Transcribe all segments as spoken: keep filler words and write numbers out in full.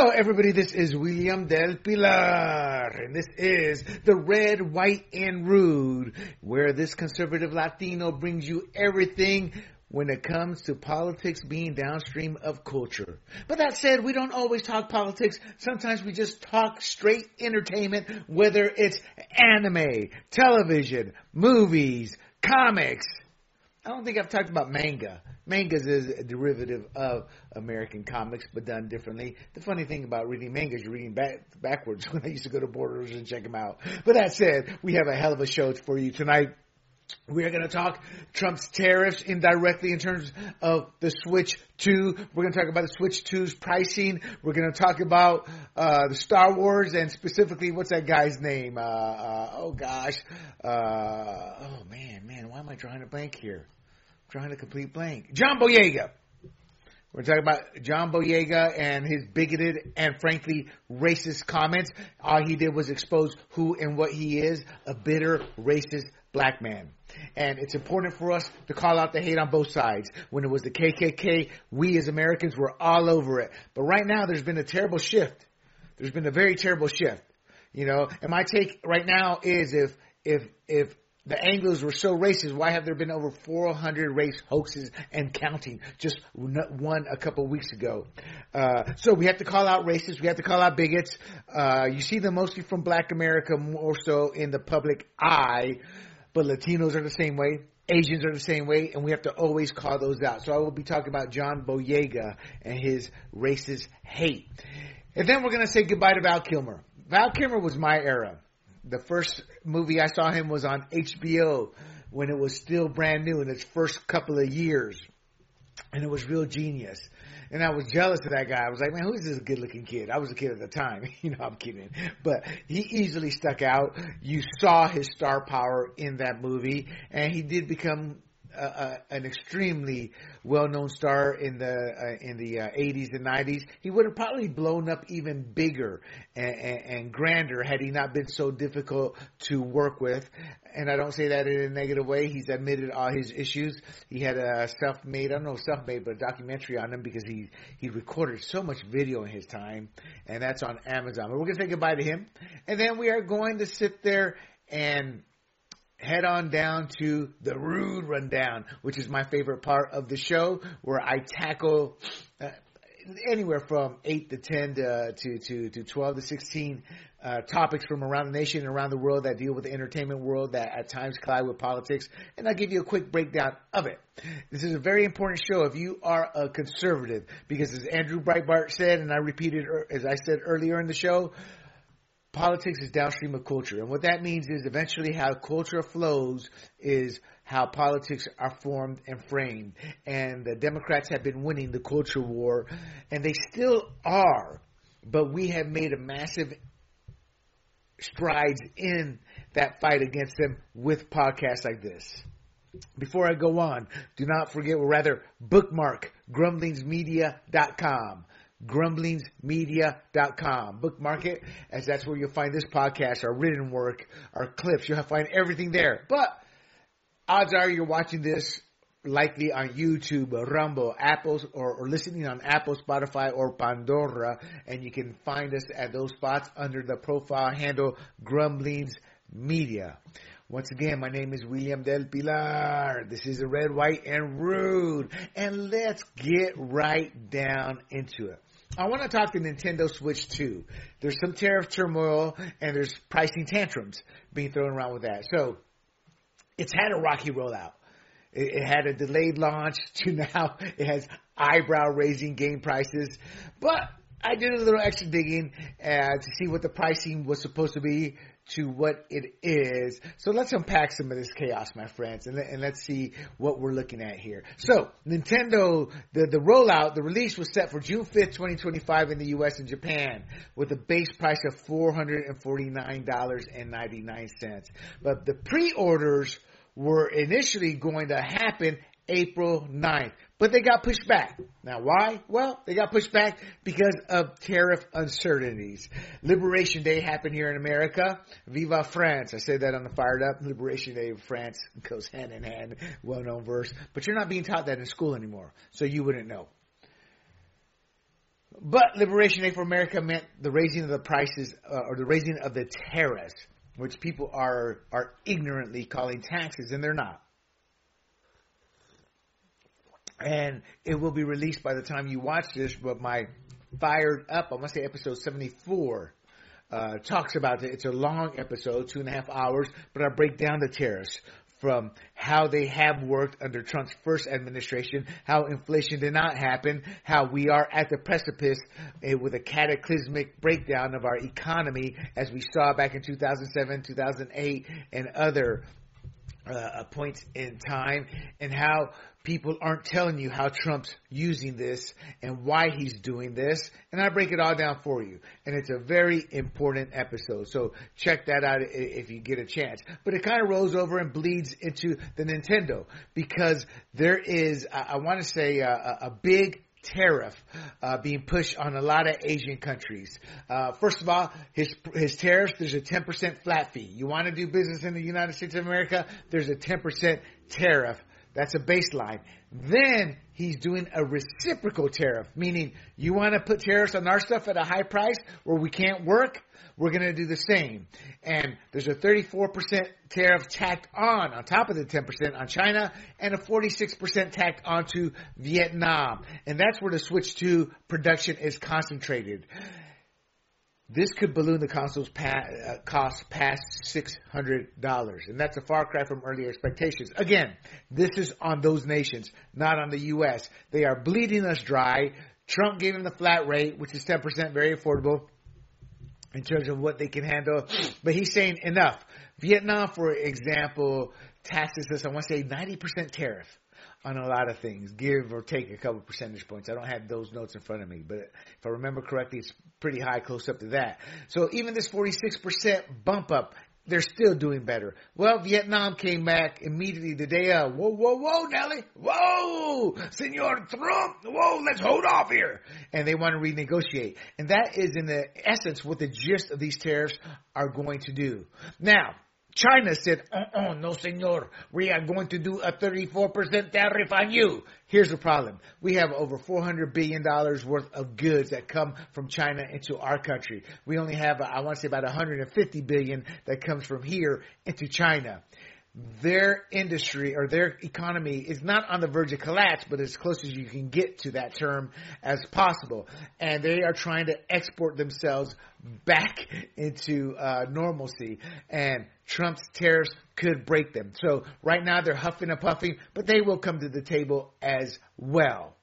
Hello, everybody. This is William Del Pilar, and this is the Red, White, and Rude, where this conservative Latino brings you everything when it comes to politics being downstream of culture. But that said, we don't always talk politics. Sometimes we just talk straight entertainment, whether it's anime, television, movies, comics. I don't think I've talked about manga. Mangas is a derivative of American comics, but done differently. The funny thing about reading mangas, you're reading back, backwards when I used to go to Borders and check them out. But that said, we have a hell of a show for you tonight. We are going to talk Trump's tariffs indirectly in terms of the Switch two. We're going to talk about the Switch two's pricing. We're going to talk about uh, the Star Wars and specifically, what's that guy's name? Uh, uh, oh, gosh. Uh, oh, man, man, why am I drawing a blank here? Drawing a complete blank. John Boyega. We're talking about John Boyega and his bigoted and frankly racist comments. All he did was expose who and what he is, a bitter, racist black man. And it's important for us to call out the hate on both sides. When it was the K K K, we as Americans were all over it. But right now there's been a terrible shift. There's been a very terrible shift. You know, and my take right now is if, if, if, the Anglos were so racist, why have there been over four hundred race hoaxes and counting? Just one a couple of weeks ago. Uh, so we have to call out racists. We have to call out bigots. Uh, you see them mostly from black America, more so in the public eye. But Latinos are the same way. Asians are the same way. And we have to always call those out. So I will be talking about John Boyega and his racist hate. And then we're going to say goodbye to Val Kilmer. Val Kilmer was my era. The first movie I saw him was on H B O when it was still brand new in its first couple of years. And it was real genius. And I was jealous of that guy. I was like, man, who's this good looking kid? I was a kid at the time. You know, I'm kidding. But he easily stuck out. You saw his star power in that movie. And he did become Uh, uh, an extremely well-known star in the uh, in the uh, eighties and nineties. He would have probably blown up even bigger and, and, and grander had he not been so difficult to work with. And I don't say that in a negative way. He's admitted all his issues. He had a self-made, I don't know self-made, but a documentary on him because he, he recorded so much video in his time. And that's on Amazon. But we're going to say goodbye to him. And then we are going to sit there and head on down to the Rude Rundown, which is my favorite part of the show, where I tackle uh, anywhere from eight to ten to to to, to twelve to sixteen uh, topics from around the nation and around the world that deal with the entertainment world that at times collide with politics, and I'll give you a quick breakdown of it. This is a very important show if you are a conservative, because as Andrew Breitbart said, and I repeated as I said earlier in the show, politics is downstream of culture. And what that means is eventually how culture flows is how politics are formed and framed. And the Democrats have been winning the culture war, and they still are. But we have made a massive strides in that fight against them with podcasts like this. Before I go on, do not forget, or rather bookmark grumblings media dot com. grumblings media dot com. Bookmark it, as that's where you'll find this podcast, our written work, our clips. You'll find everything there. But odds are you're watching this likely on YouTube, Rumble, Apple, or, or listening on Apple, Spotify, or Pandora. And you can find us at those spots under the profile handle Grumblings Media. Once again, my name is William Del Pilar. This is a Red, White, and Rude. And let's get right down into it. I want to talk to Nintendo Switch two. There's some tariff turmoil and there's pricing tantrums being thrown around with that. So it's had a rocky rollout. It, it had a delayed launch to now it has eyebrow-raising game prices. But I did a little extra digging uh, to see what the pricing was supposed to be to what it is. So let's unpack some of this chaos, my friends, and, and let's see what we're looking at here. So Nintendo, the, the rollout, the release was set for June fifth, twenty twenty-five in the U S and Japan with a base price of four hundred forty-nine dollars and ninety-nine cents. But the pre-orders were initially going to happen April ninth. But they got pushed back. Now, why? Well, they got pushed back because of tariff uncertainties. Liberation Day happened here in America. Viva France. I say that on the Fired Up. Liberation Day of France goes hand in hand. Well-known verse. But you're not being taught that in school anymore, so you wouldn't know. But Liberation Day for America meant the raising of the prices uh, or the raising of the tariffs, which people are are ignorantly calling taxes, and they're not. And it will be released by the time you watch this, but my Fired Up, I want to say episode seventy-four, uh, talks about it. It's a long episode, two and a half hours, but I break down the tariffs from how they have worked under Trump's first administration, how inflation did not happen, how we are at the precipice uh, with a cataclysmic breakdown of our economy as we saw back in two thousand seven, two thousand eight, and other uh, points in time, and how people aren't telling you how Trump's using this and why he's doing this. And I break it all down for you. And it's a very important episode. So check that out if you get a chance. But it kind of rolls over and bleeds into the Nintendo, because there is, I want to say, a, a big tariff uh, being pushed on a lot of Asian countries. Uh, first of all, his his tariffs, there's a ten percent flat fee. You want to do business in the United States of America, there's a ten percent tariff. That's a baseline. Then he's doing a reciprocal tariff, meaning you want to put tariffs on our stuff at a high price where we can't work, we're going to do the same. And there's a thirty-four percent tariff tacked on, on top of the ten percent on China, and a forty-six percent tacked onto Vietnam. And that's where the switch to production is concentrated. This could balloon the console's pa- uh, cost past six hundred dollars. And that's a far cry from earlier expectations. Again, this is on those nations, not on the U S. They are bleeding us dry. Trump gave them the flat rate, which is ten percent, very affordable in terms of what they can handle. But he's saying enough. Vietnam, for example, taxes us, I want to say, ninety percent tariff on a lot of things, give or take a couple percentage points. I don't have those notes in front of me, but if I remember correctly, it's pretty high, close up to that. So even this forty-six percent bump up, they're still doing better. Well, Vietnam came back immediately the day of. Whoa, whoa, whoa, Nelly. Whoa, Senor Trump. Whoa, let's hold off here. And they want to renegotiate. And that is in the essence what the gist of these tariffs are going to do. Now, China said, oh, oh, no, senor, we are going to do a thirty-four percent tariff on you. Here's the problem. We have over four hundred billion dollars worth of goods that come from China into our country. We only have, I want to say, about one hundred fifty billion dollars that comes from here into China. Their industry or their economy is not on the verge of collapse, but as close as you can get to that term as possible. And they are trying to export themselves back into uh, normalcy. And Trump's tariffs could break them. So right now they're huffing and puffing, but they will come to the table as well.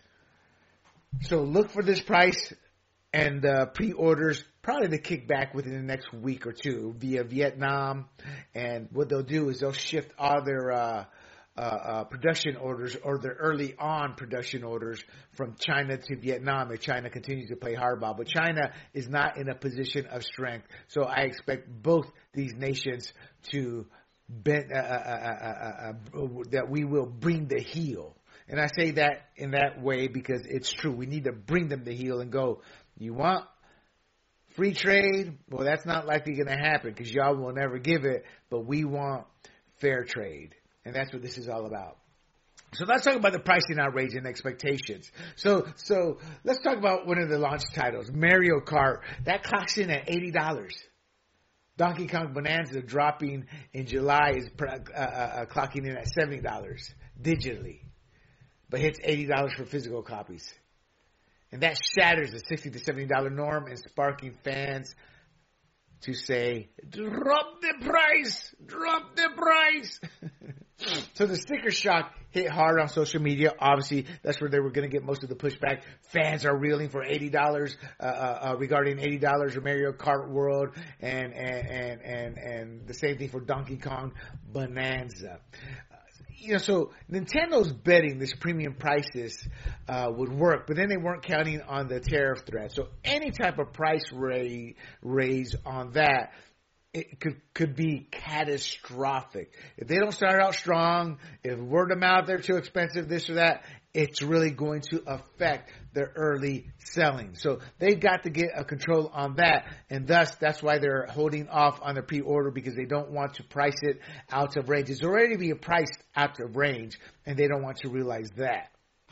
So look for this price and uh, pre-orders probably to kick back within the next week or two via Vietnam. And what they'll do is they'll shift all their uh, uh, uh, production orders or their early on production orders from China to Vietnam if China continues to play hardball. But China is not in a position of strength. So I expect both these nations to bend, uh, uh, uh, uh, uh, that we will bring the heel. And I say that in that way because it's true. We need to bring them the heel and go, you want free trade? Well, that's not likely going to happen because y'all will never give it, but we want fair trade. And that's what this is all about. So let's talk about the pricing outrage and expectations. So so let's talk about one of the launch titles, Mario Kart. That clocks in at eighty dollars. Donkey Kong Bonanza dropping in July is uh, uh, clocking in at seventy dollars digitally, but hits eighty dollars for physical copies. And that shatters the sixty to seventy dollars norm and sparking fans to say, drop the price, drop the price. So the sticker shock hit hard on social media. Obviously, that's where they were going to get most of the pushback. Fans are reeling for eighty dollars uh, uh, regarding eighty dollars for Mario Kart World and, and, and, and, and the same thing for Donkey Kong Bonanza. You know, so Nintendo's betting this premium prices uh, would work, but then they weren't counting on the tariff threat. So any type of price raise, raise on that, it could could be catastrophic. If they don't start out strong, if word of mouth they're too expensive, this or that, it's really going to affect their early selling. So they've got to get a control on that, and thus that's why they're holding off on the pre-order because they don't want to price it out of range. It's already being priced out of range, and they don't want to realize that.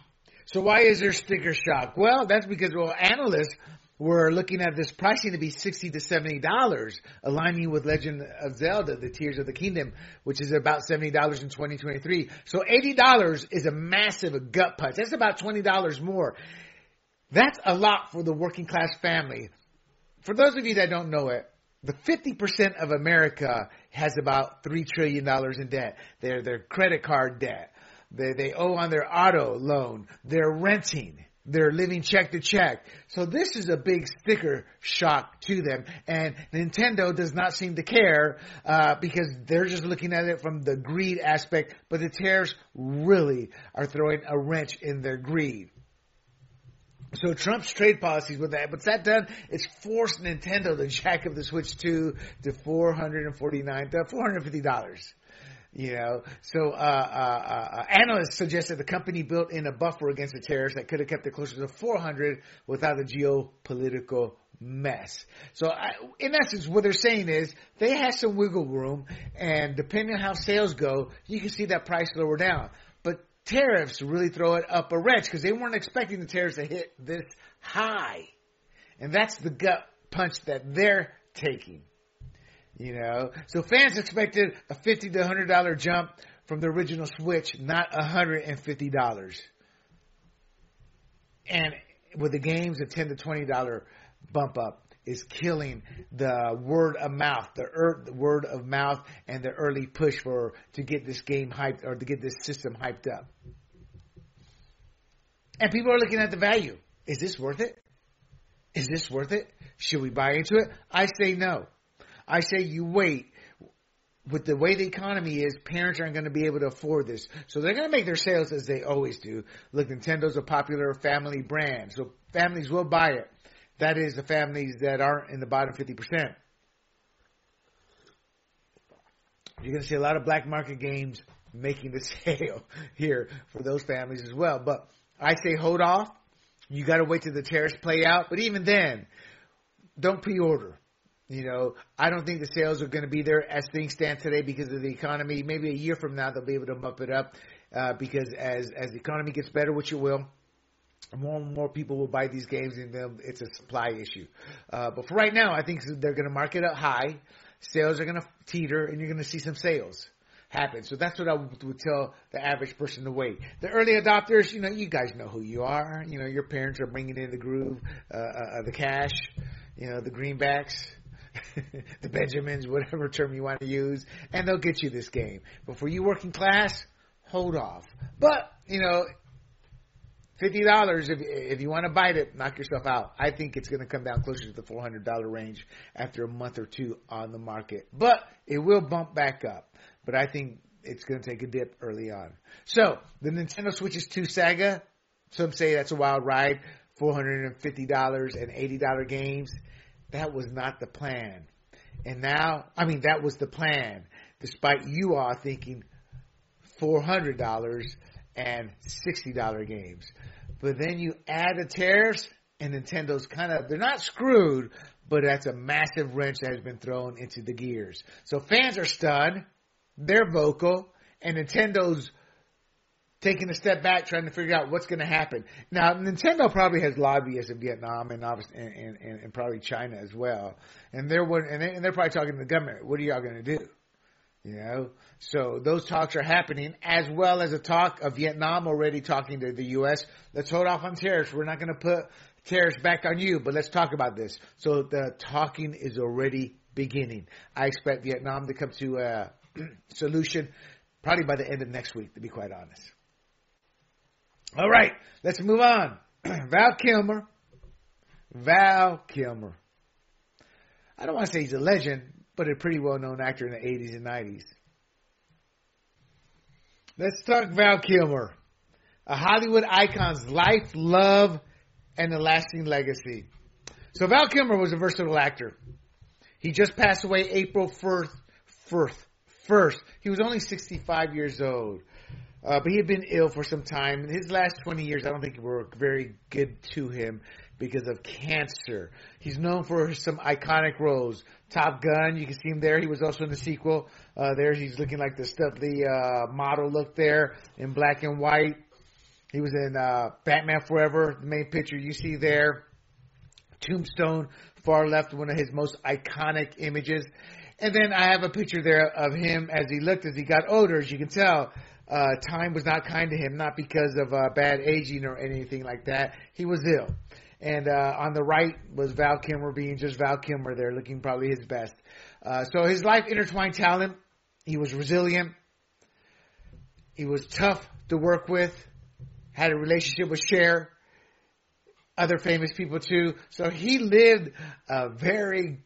So why is there sticker shock? Well, that's because, well, analysts were looking at this pricing to be sixty to seventy dollars, aligning with Legend of Zelda, the Tears of the Kingdom, which is about seventy dollars in twenty twenty-three. So eighty dollars is a massive gut punch. That's about twenty dollars more. That's a lot for the working class family. For those of you that don't know it, the fifty percent of America has about three trillion dollars in debt. They're their credit card debt. They, they owe on their auto loan. They're renting. They're living check to check. So this is a big sticker shock to them. And Nintendo does not seem to care uh, because they're just looking at it from the greed aspect. But the tariffs really are throwing a wrench in their greed. So Trump's trade policies with that, what's that done? It's forced Nintendo to jack up the Switch two to four hundred forty-nine dollars, to four hundred fifty dollars. You know, so uh, uh, uh, analysts suggest that the company built in a buffer against the tariffs that could have kept it closer to four hundred without a geopolitical mess. So I, in essence, what they're saying is they have some wiggle room, and depending on how sales go, you can see that price lower down. But tariffs really throw it up a wrench because they weren't expecting the tariffs to hit this high. And that's the gut punch that they're taking. You know, so fans expected a fifty to one hundred dollars jump from the original Switch, not one hundred fifty dollars. And with the games, a ten to twenty dollars bump up is killing the word of mouth, the, er, the word of mouth and the early push for to get this game hyped or to get this system hyped up. And people are looking at the value. Is this worth it? Is this worth it? Should we buy into it? I say no. I say you wait. With the way the economy is, parents aren't going to be able to afford this. So they're going to make their sales as they always do. Look, Nintendo's a popular family brand. So families will buy it. That is the families that aren't in the bottom fifty percent. You're going to see a lot of black market games making the sale here for those families as well. But I say hold off. You got to wait till the tariffs play out. But even then, don't pre-order. You know, I don't think the sales are going to be there as things stand today because of the economy. Maybe a year from now, they'll be able to bump it up uh, because as, as the economy gets better, which it will, more and more people will buy these games and it's a supply issue. Uh, but for right now, I think they're going to mark it up high. Sales are going to teeter and you're going to see some sales happen. So that's what I would tell the average person to wait. The early adopters, you know, you guys know who you are. You know, your parents are bringing in the groove, uh, uh, the cash, you know, the greenbacks. The Benjamins, whatever term you want to use, and they'll get you this game. But for you working class, hold off. But, you know, fifty dollars, if, if you want to bite it, knock yourself out. I think it's going to come down closer to the four hundred dollars range after a month or two on the market. But it will bump back up. But I think it's going to take a dip early on. So, the Nintendo Switches two Saga, some say that's a wild ride, four hundred fifty dollars and eighty dollars games. That was not the plan. And now, I mean, that was the plan, despite you all thinking four hundred dollars and sixty dollars games. But then you add the tariffs, and Nintendo's kind of, they're not screwed, but that's a massive wrench that has been thrown into the gears. So fans are stunned, they're vocal, and Nintendo's taking a step back, trying to figure out what's going to happen. Now, Nintendo probably has lobbyists in Vietnam and obviously, and, and, and probably China as well. And they're and they- and they're probably talking to the government. What are y'all going to do? You know, so those talks are happening, as well as a talk of Vietnam already talking to the U S. Let's hold off on tariffs. We're not going to put tariffs back on you, but let's talk about this. So the talking is already beginning. I expect Vietnam to come to a solution probably by the end of next week, to be quite honest. All right, let's move on. Val Kilmer. Val Kilmer. I don't want to say he's a legend, but a pretty well-known actor in the eighties and nineties. Let's talk Val Kilmer, a Hollywood icon's life, love, and a lasting legacy. So Val Kilmer was a versatile actor. He just passed away April first. first, first. He was only sixty-five years old. Uh, but he had been ill for some time. His last twenty years, I don't think were very good to him because of cancer. He's known for some iconic roles. Top Gun, you can see him there. He was also in the sequel. Uh, there, he's looking like the stuffly uh, model look there in black and white. He was in uh, Batman Forever, the main picture you see there. Tombstone, far left, one of his most iconic images. And then I have a picture there of him as he looked, as he got older. As you can tell, uh, time was not kind to him, not because of uh, bad aging or anything like that. He was ill. And uh, on the right was Val Kilmer being just Val Kilmer there, looking probably his best. Uh, so his life intertwined talent. He was resilient. He was tough to work with. Had a relationship with Cher. Other famous people too. So he lived a very,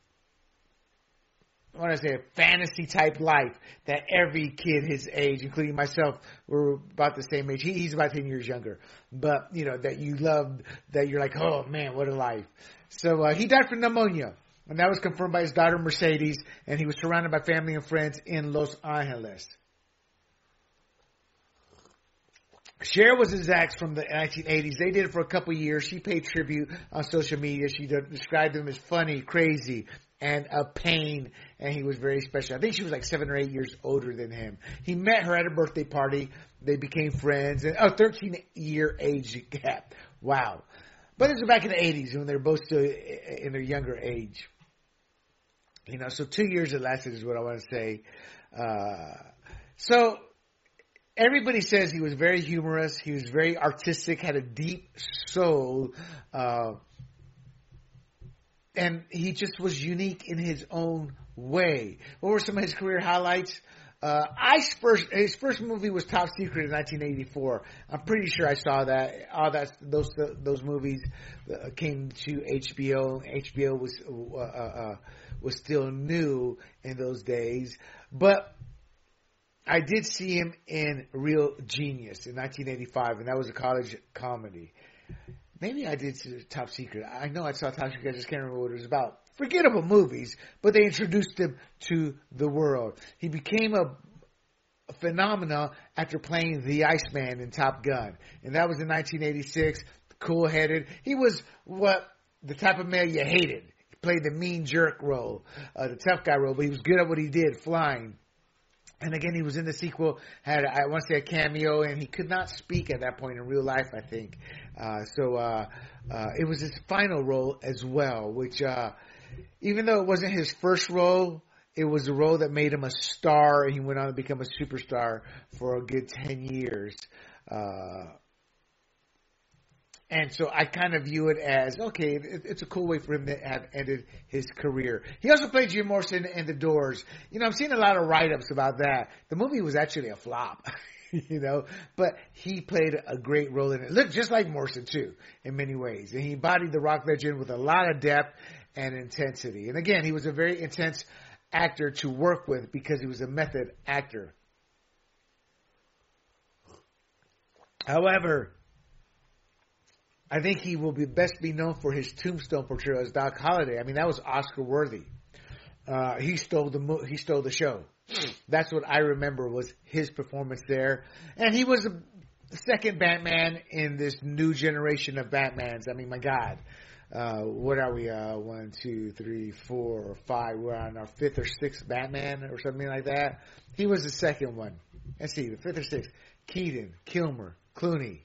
I want to say, a fantasy type life that every kid his age, including myself, were about the same age. He, he's about ten years younger. But, you know, that you loved, that you're like, oh man, what a life. So uh, he died from pneumonia. And that was confirmed by his daughter Mercedes. And he was surrounded by family and friends in Los Angeles. Cher was his ex from the nineteen eighties. They did it for a couple of years. She paid tribute on social media. She described him as funny, crazy, and a pain, and he was very special. I think she was like seven or eight years older than him. He met her at a birthday party. They became friends. And, oh, thirteen-year age gap. Wow. But it was back in the eighties when they were both still in their younger age. You know, so two years it lasted is what I want to say. Uh, so... Everybody says he was very humorous. He was very artistic, had a deep soul, uh, and he just was unique in his own way. What were some of his career highlights? Uh, I first, his first movie was Top Secret in nineteen eighty-four. I'm pretty sure I saw that. All that those those movies came to H B O. H B O was uh, uh, was still new in those days, but I did see him in Real Genius in nineteen eighty-five, and that was a college comedy. Maybe I did see Top Secret. I know I saw Top Secret. I just can't remember what it was about. Forgettable movies, but they introduced him to the world. He became a, a phenomenon after playing the Iceman in Top Gun, and that was in nineteen eighty-six. Cool-headed. He was what the type of male you hated. He played the mean jerk role, uh, the tough guy role, but he was good at what he did, flying. And again, he was in the sequel, had, I want to say, a cameo, and he could not speak at that point in real life, I think. Uh, so, uh, uh, it was his final role as well, which, uh, even though it wasn't his first role, it was a role that made him a star, and he went on to become a superstar for a good ten years. Uh, And so I kind of view it as, okay, it, it's a cool way for him to have ended his career. He also played Jim Morrison in The Doors. You know, I'm seeing a lot of write-ups about that. The movie was actually a flop, you know, but he played a great role in it. Looked just like Morrison, too, in many ways. And he embodied the rock legend with a lot of depth and intensity. And again, he was a very intense actor to work with because he was a method actor. However, I think he will be best be known for his Tombstone portrayal as Doc Holliday. I mean, that was Oscar worthy. Uh, he stole the mo- he stole the show. That's what I remember was his performance there, and he was the second Batman in this new generation of Batmans. I mean, my God, uh, what are we? Uh, one, two, three, four, five. We're on our fifth or sixth Batman or something like that. He was the second one. Let's see, the fifth or sixth. Keaton, Kilmer, Clooney.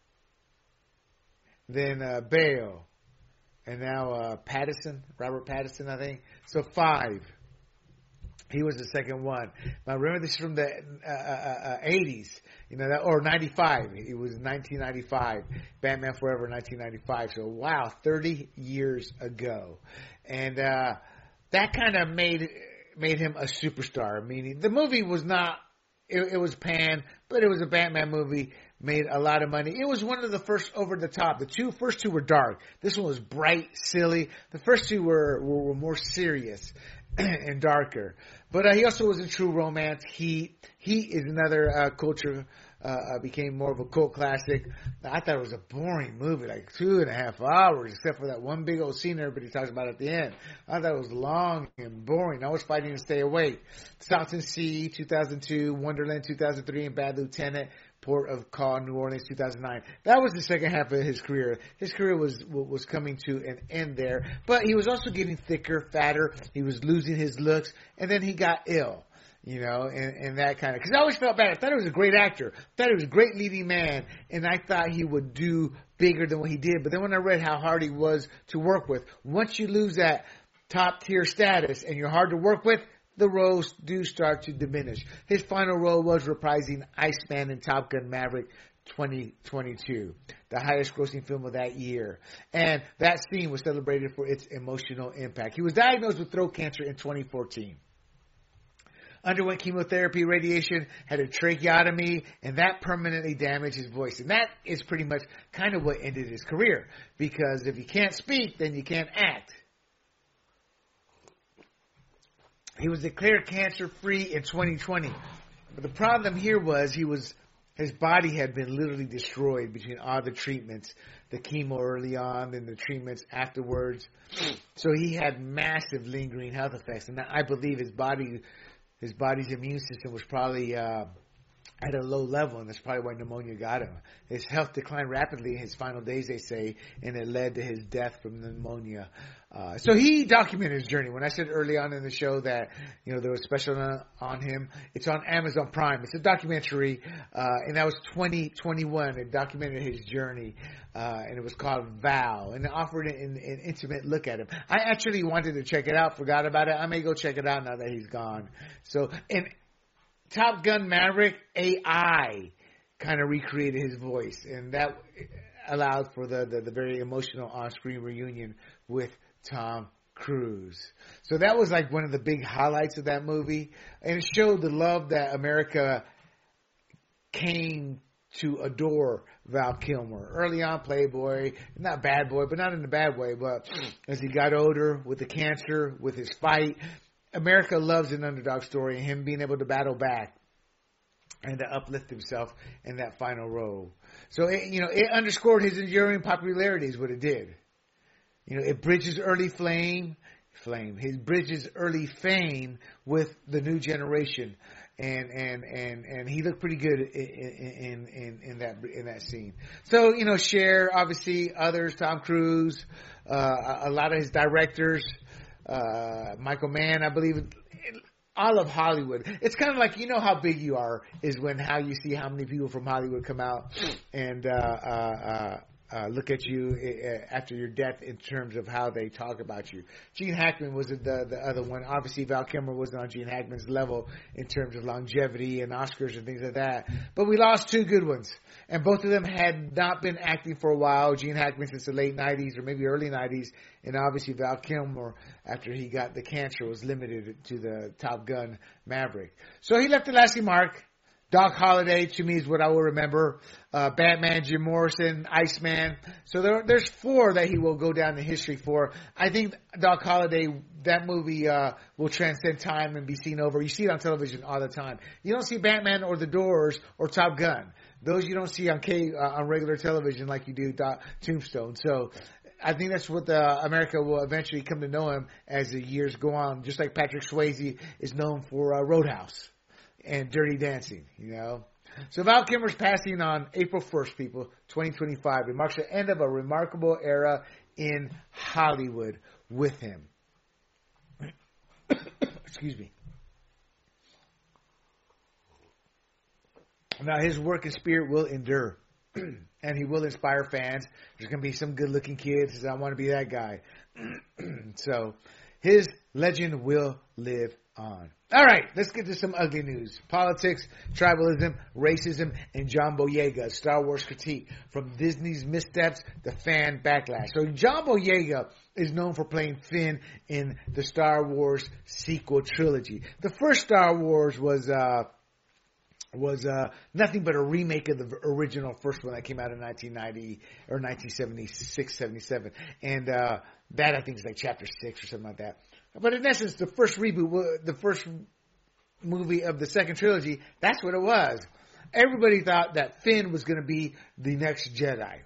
Then uh, Bale, and now uh, Pattinson, Robert Pattinson, I think. So five. He was the second one. Now remember, this is from the uh, uh, uh, eighties, you know, that, or ninety-five. It was nineteen ninety-five. Batman Forever, nineteen ninety-five. So wow, thirty years ago, and uh, that kind of made made him a superstar. Meaning, the movie was not. It, it was pan, but it was a Batman movie. Made a lot of money. It was one of the first over the top. The two first two were dark. This one was bright, silly. The first two were were, were more serious and darker. But uh, he also was in True Romance. He he is another uh, culture. Uh, became more of a cult classic. I thought it was a boring movie, like two and a half hours, except for that one big old scene everybody talks about at the end. I thought it was long and boring. I was fighting to stay awake. Salton Sea, two thousand two, Wonderland, two thousand three, and Bad Lieutenant, Port of Call, New Orleans, two thousand nine. That was the second half of his career. His career was was coming to an end there, but he was also getting thicker, fatter. He was losing his looks, and then he got ill. You know, and, and that kind of, because I always felt bad. I thought he was a great actor. I thought he was a great leading man, and I thought he would do bigger than what he did. But then when I read how hard he was to work with, once you lose that top tier status and you're hard to work with, the roles do start to diminish. His final role was reprising Iceman in Top Gun Maverick twenty twenty-two, the highest grossing film of that year. And that scene was celebrated for its emotional impact. He was diagnosed with throat cancer in twenty fourteen. Underwent chemotherapy, radiation, had a tracheotomy, and that permanently damaged his voice. And that is pretty much kind of what ended his career. Because if you can't speak, then you can't act. He was declared cancer-free in twenty twenty. But the problem here was he was his body had been literally destroyed between all the treatments, the chemo early on and the treatments afterwards. So he had massive lingering health effects. And I believe his body... His body's immune system was probably uh, at a low level, and that's probably why pneumonia got him. His health declined rapidly in his final days, they say, and it led to his death from pneumonia. Uh, so he documented his journey. When I said early on in the show that, you know, there was a special on, on him, it's on Amazon Prime. It's a documentary, uh, and that was twenty twenty-one. It documented his journey, uh, and it was called Vow, and it offered an, an intimate look at him. I actually wanted to check it out, forgot about it. I may go check it out now that he's gone. So, and Top Gun Maverick, A I kind of recreated his voice, and that allowed for the, the, the very emotional on-screen reunion with Tom Cruise. So that was like one of the big highlights of that movie, and it showed the love that America came to adore Val Kilmer. Early on, playboy, not bad boy, but not in a bad way, but as he got older with the cancer, with his fight, America loves an underdog story, and him being able to battle back and to uplift himself in that final role. So, it, you know, it underscored his enduring popularity is what it did. You know, it bridges early flame, flame, his bridges early fame with the new generation. And, and, and, and he looked pretty good in, in, in, in that, in that scene. So, you know, Cher, obviously, others, Tom Cruise, uh, a lot of his directors, uh, Michael Mann, I believe, all of Hollywood. It's kind of like, you know how big you are is when how you see how many people from Hollywood come out and, uh, uh, uh, Uh, look at you uh, after your death in terms of how they talk about you. Gene Hackman was the the other one. Obviously, Val Kilmer wasn't on Gene Hackman's level in terms of longevity and Oscars and things like that. But we lost two good ones, and both of them had not been acting for a while. Gene Hackman since the late nineties or maybe early nineties, and obviously Val Kilmer after he got the cancer was limited to the Top Gun Maverick. So he left a lasting mark. Doc Holliday, to me, is what I will remember. Uh, Batman, Jim Morrison, Iceman. So there, there's four that he will go down in history for. I think Doc Holliday, that movie, uh, will transcend time and be seen over. You see it on television all the time. You don't see Batman or The Doors or Top Gun. Those you don't see on K, uh, on regular television like you do Doc, Tombstone. So I think that's what the America will eventually come to know him as the years go on. Just like Patrick Swayze is known for uh, Roadhouse and Dirty Dancing, you know. So Val Kilmer's passing on April first, people, twenty twenty-five. It marks the end of a remarkable era in Hollywood with him. Excuse me. Now, his work and spirit will endure, and he will inspire fans. There's going to be some good-looking kids that say, I want to be that guy. So his legend will live on. All right, let's get to some ugly news. Politics, tribalism, racism, and John Boyega, Star Wars critique. From Disney's missteps, the fan backlash. So John Boyega is known for playing Finn in the Star Wars sequel trilogy. The first Star Wars was uh, was uh, nothing but a remake of the original first one that came out in nineteen ninety or nineteen seventy-six, seventy-seven. And uh, that, I think, is like chapter six or something like that. But in essence, the first reboot, the first movie of the second trilogy, that's what it was. Everybody thought that Finn was going to be the next Jedi.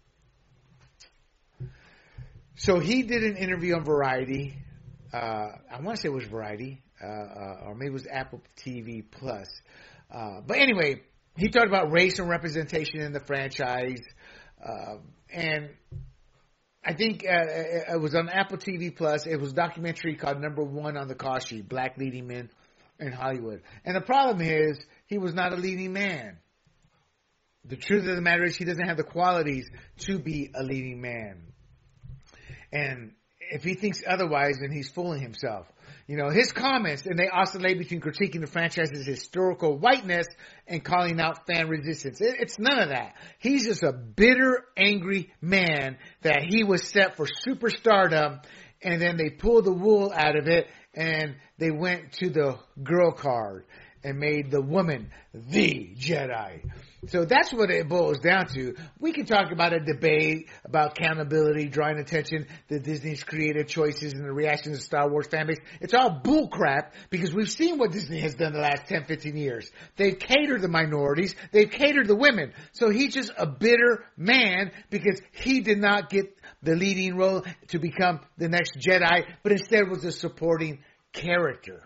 So he did an interview on Variety. Uh, I want to say it was Variety, uh, uh, or maybe it was Apple T V Plus. Uh, but anyway, he talked about race and representation in the franchise, uh, and I think uh, it was on Apple T V Plus. It was a documentary called Number One on the Call Sheet, Black Leading Men in Hollywood. And the problem is, he was not a leading man. The truth of the matter is, he doesn't have the qualities to be a leading man. And if he thinks otherwise, then he's fooling himself. You know, his comments, and they oscillate between critiquing the franchise's historical whiteness and calling out fan resistance. It, it's none of that. He's just a bitter, angry man that he was set for superstardom, and then they pulled the wool out of it, and they went to the girl card and made the woman the Jedi. So that's what it boils down to. We can talk about a debate about accountability, drawing attention to Disney's creative choices and the reactions of Star Wars fan base. It's all bullcrap because we've seen what Disney has done the last ten, fifteen years. They've catered the minorities. They've catered the women. So he's just a bitter man because he did not get the leading role to become the next Jedi, but instead was a supporting character.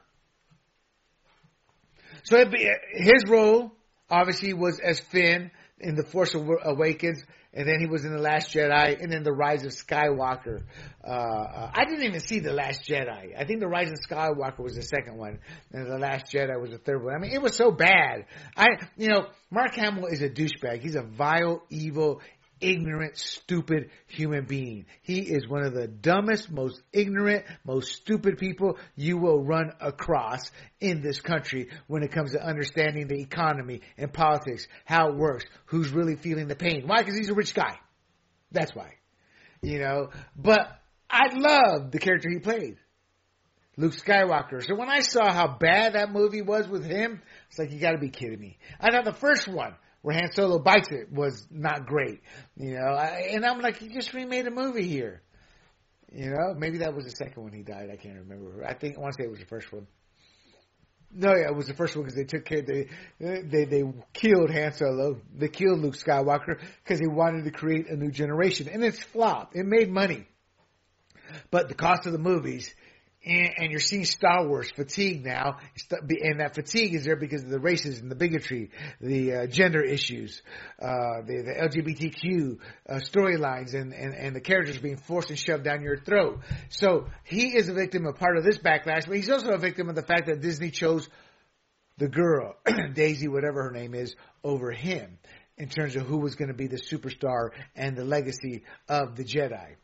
So his role, obviously, was as Finn in The Force Awakens, and then he was in The Last Jedi, and then The Rise of Skywalker. Uh, uh, I didn't even see The Last Jedi. I think The Rise of Skywalker was the second one, and The Last Jedi was the third one. I mean, it was so bad. I, you know, Mark Hamill is a douchebag. He's a vile, evil, ignorant, stupid human being. He is one of the dumbest, most ignorant, most stupid people you will run across in this country when it comes to understanding the economy and politics, how it works, who's really feeling the pain. Why? Because he's a rich guy. That's why. You know, but I loved the character he played, Luke Skywalker. So when I saw how bad that movie was with him, it's like, you gotta be kidding me. I thought the first one, where Han Solo bites it, was not great, you know. I, and I'm like, he just remade a movie here, you know. Maybe that was the second one he died. I can't remember. I think I want to say it was the first one. No, yeah, it was the first one because they took care. They they they killed Han Solo. They killed Luke Skywalker because they wanted to create a new generation, and it's flopped. It made money, but the cost of the movies. And, and you're seeing Star Wars fatigue now, and that fatigue is there because of the racism, the bigotry, the uh, gender issues, uh, the, the L G B T Q uh, storylines, and, and, and the characters being forced and shoved down your throat. So he is a victim of part of this backlash, but he's also a victim of the fact that Disney chose the girl, Daisy, whatever her name is, over him in terms of who was going to be the superstar and the legacy of the Jedi.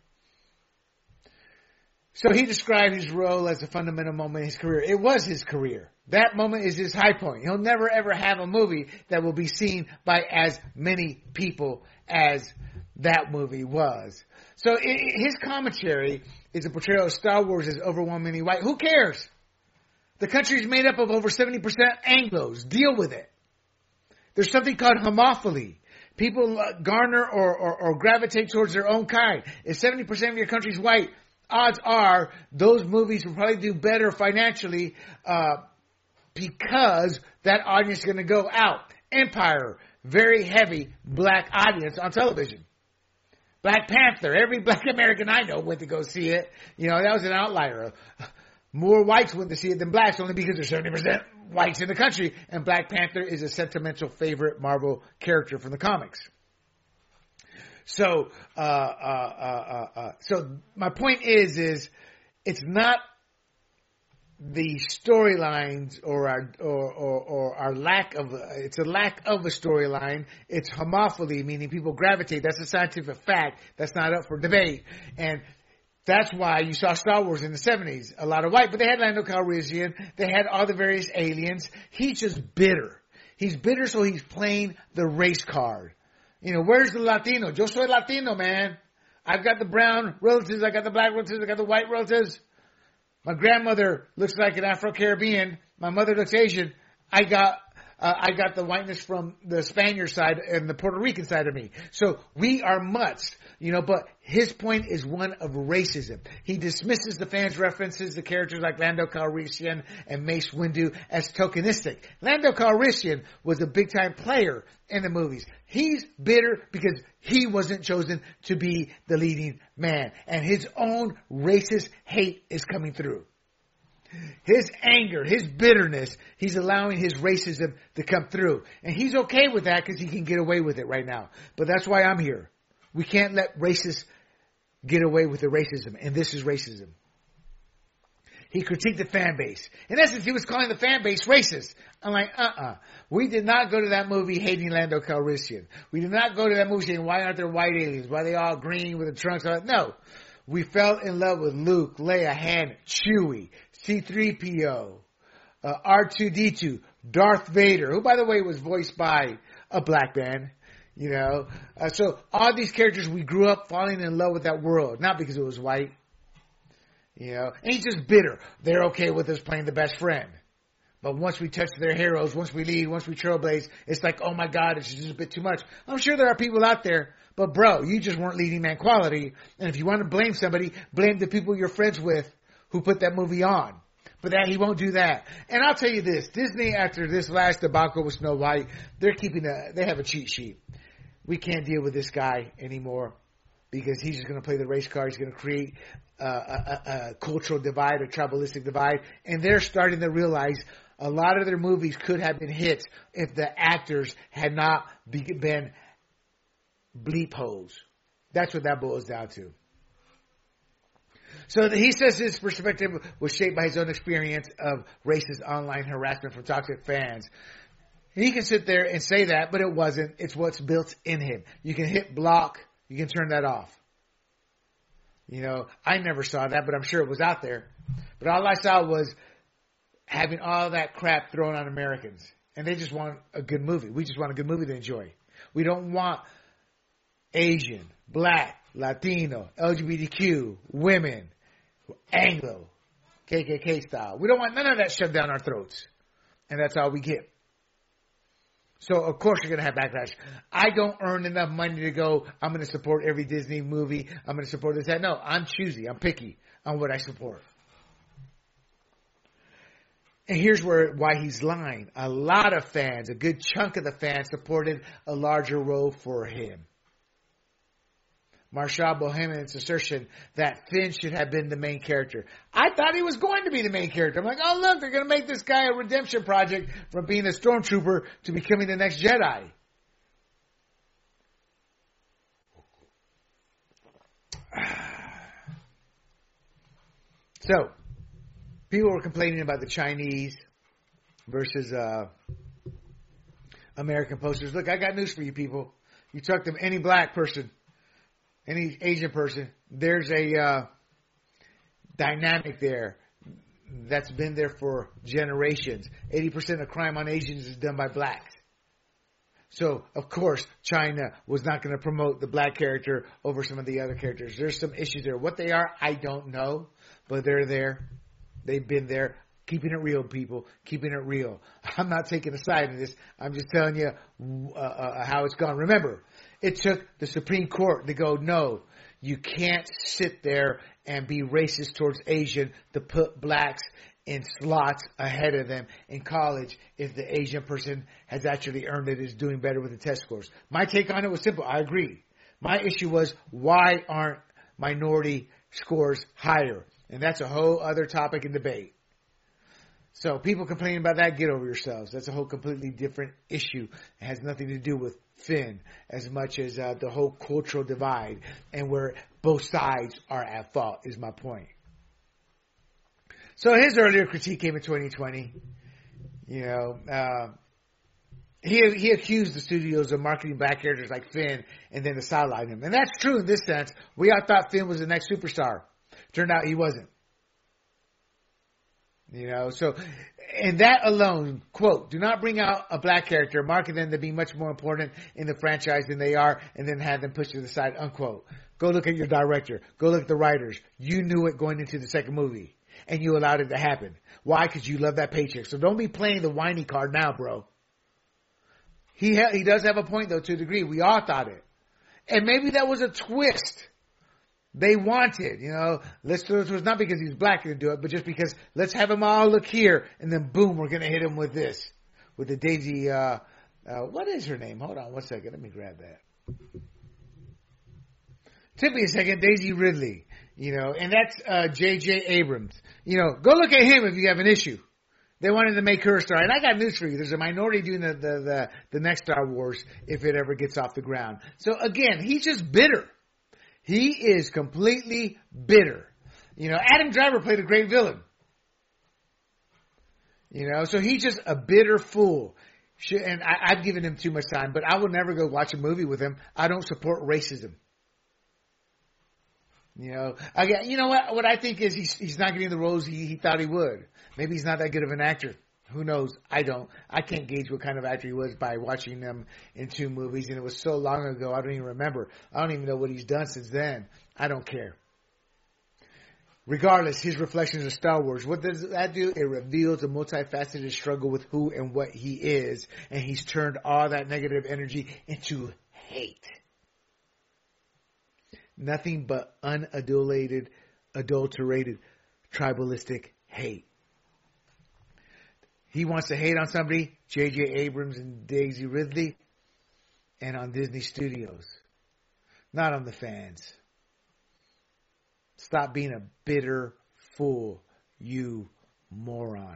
So he described his role as a fundamental moment in his career. It was his career. That moment is his high point. He'll never ever have a movie that will be seen by as many people as that movie was. So it, his commentary is a portrayal of Star Wars as overwhelmingly white. Who cares? The country is made up of over seventy percent Anglos. Deal with it. There's something called homophily. People garner or, or, or gravitate towards their own kind. If seventy percent of your country's white, odds are those movies will probably do better financially uh, because that audience is going to go out. Empire, very heavy black audience on television. Black Panther, every black American I know went to go see it. You know, that was an outlier. More whites went to see it than blacks, only because there's seventy percent whites in the country. And Black Panther is a sentimental favorite Marvel character from the comics. So, uh, uh, uh, uh, uh, so my point is, is it's not the storylines or our, or, or, or our lack of, it's a lack of a storyline. It's homophily, meaning people gravitate. That's a scientific fact. That's not up for debate. And that's why you saw Star Wars in the seventies. A lot of white, but they had Lando Calrissian. They had all the various aliens. He's just bitter. He's bitter, so he's playing the race card. You know, where's the Latino? Yo soy Latino, man. I've got the brown relatives. I got the black relatives. I got the white relatives. My grandmother looks like an Afro-Caribbean. My mother looks Asian. I got, uh, I got the whiteness from the Spaniard side and the Puerto Rican side of me. So we are mutts, you know, but his point is one of racism. He dismisses the fans' references to characters like Lando Calrissian and Mace Windu as tokenistic. Lando Calrissian was a big-time player in the movies. He's bitter because he wasn't chosen to be the leading man. And his own racist hate is coming through. His anger, his bitterness, he's allowing his racism to come through. And he's okay with that because he can get away with it right now. But that's why I'm here. We can't let racists get away with the racism. And this is racism. He critiqued the fan base. In essence, he was calling the fan base racist. I'm like, uh-uh. We did not go to that movie hating Lando Calrissian. We did not go to that movie saying, why aren't there white aliens? Why are they all green with the trunks? No. We fell in love with Luke, Leia, Han, Chewie, C three P O, uh, R two D two, Darth Vader, who, by the way, was voiced by a black man. You know, uh, so all these characters, we grew up falling in love with that world, not because it was white. You know, and he's just bitter. They're okay with us playing the best friend. But once we touch their heroes, once we lead, once we trailblaze, it's like, oh my God, it's just a bit too much. I'm sure there are people out there, but bro, you just weren't leading man quality. And if you want to blame somebody, blame the people you're friends with who put that movie on. But that he won't do that. And I'll tell you this, Disney, after this last debacle with Snow White, they're keeping a, they have a cheat sheet. We can't deal with this guy anymore because he's just going to play the race card. He's going to create uh, a, a, a cultural divide, a tribalistic divide. And they're starting to realize a lot of their movies could have been hits if the actors had not be, been bleep hoes. That's what that boils down to. So he says his perspective was shaped by his own experience of racist online harassment from toxic fans. He can sit there and say that, but it wasn't. It's what's built in him. You can hit block. You can turn that off. You know, I never saw that, but I'm sure it was out there. But all I saw was having all that crap thrown on Americans. And they just want a good movie. We just want a good movie to enjoy. We don't want Asian, Black, Latino, L G B T Q, women, Anglo, K K K style. We don't want none of that shoved down our throats. And that's all we get. So, of course, you're going to have backlash. I don't earn enough money to go, I'm going to support every Disney movie. I'm going to support this. That. No, I'm choosy. I'm picky on what I support. And here's where why he's lying. A lot of fans, a good chunk of the fans, supported a larger role for him. Marshall Bohemian's assertion that Finn should have been the main character. I thought he was going to be the main character. I'm like, oh look, they're going to make this guy a redemption project from being a stormtrooper to becoming the next Jedi. So, people were complaining about the Chinese versus uh, American posters. Look, I got news for you people. You talk to any black person, any Asian person, there's a uh, dynamic there that's been there for generations. eighty percent of crime on Asians is done by blacks. So, of course, China was not going to promote the black character over some of the other characters. There's some issues there. What they are, I don't know, but they're there. They've been there. Keeping it real, people. Keeping it real. I'm not taking a side in this. I'm just telling you uh, uh, how it's gone. Remember, it took the Supreme Court to go, no, you can't sit there and be racist towards Asian to put blacks in slots ahead of them in college if the Asian person has actually earned it, is doing better with the test scores. My take on it was simple. I agree. My issue was, why aren't minority scores higher? And that's a whole other topic and debate. So people complaining about that, get over yourselves. That's a whole completely different issue. It has nothing to do with Finn as much as uh, the whole cultural divide and where both sides are at fault is my point. So his earlier critique came in twenty twenty. You know, uh, he he accused the studios of marketing black characters like Finn and then to sideline him. And that's true in this sense. We all thought Finn was the next superstar. Turned out he wasn't. You know, so, and that alone, quote, do not bring out a black character, market them to be much more important in the franchise than they are, and then have them pushed to the side, unquote. Go look at your director. Go look at the writers. You knew it going into the second movie, and you allowed it to happen. Why? Because you love that paycheck. So don't be playing the whiny card now, bro. He ha- he does have a point, though, to a degree. We all thought it. And maybe that was a twist. They wanted, you know, let's do it was not because he's black to do it, but just because let's have them all look here, and then boom, we're going to hit him with this, with the Daisy, uh, uh, what is her name? Hold on one second. Let me grab that. Took me a second. Daisy Ridley, you know, and that's, uh, J J Abrams. You know, go look at him if you have an issue. They wanted to make her a star. And I got news for you. There's a minority doing the, the, the, the next Star Wars if it ever gets off the ground. So again, he's just bitter. He is completely bitter. You know, Adam Driver played a great villain. You know, so he's just a bitter fool. And I, I've given him too much time, but I will never go watch a movie with him. I don't support racism. You know, I get, you know what? What I think is he's he's not getting the roles he, he thought he would. Maybe he's not that good of an actor. Who knows? I don't. I can't gauge what kind of actor he was by watching them in two movies, and it was so long ago. I don't even remember. I don't even know what he's done since then. I don't care. Regardless, his reflections of Star Wars. What does that do? It reveals a multifaceted struggle with who and what he is, and he's turned all that negative energy into hate. Nothing but unadulterated, adulterated, tribalistic hate. He wants to hate on somebody, J J Abrams and Daisy Ridley, and on Disney Studios. Not on the fans. Stop being a bitter fool, you moron.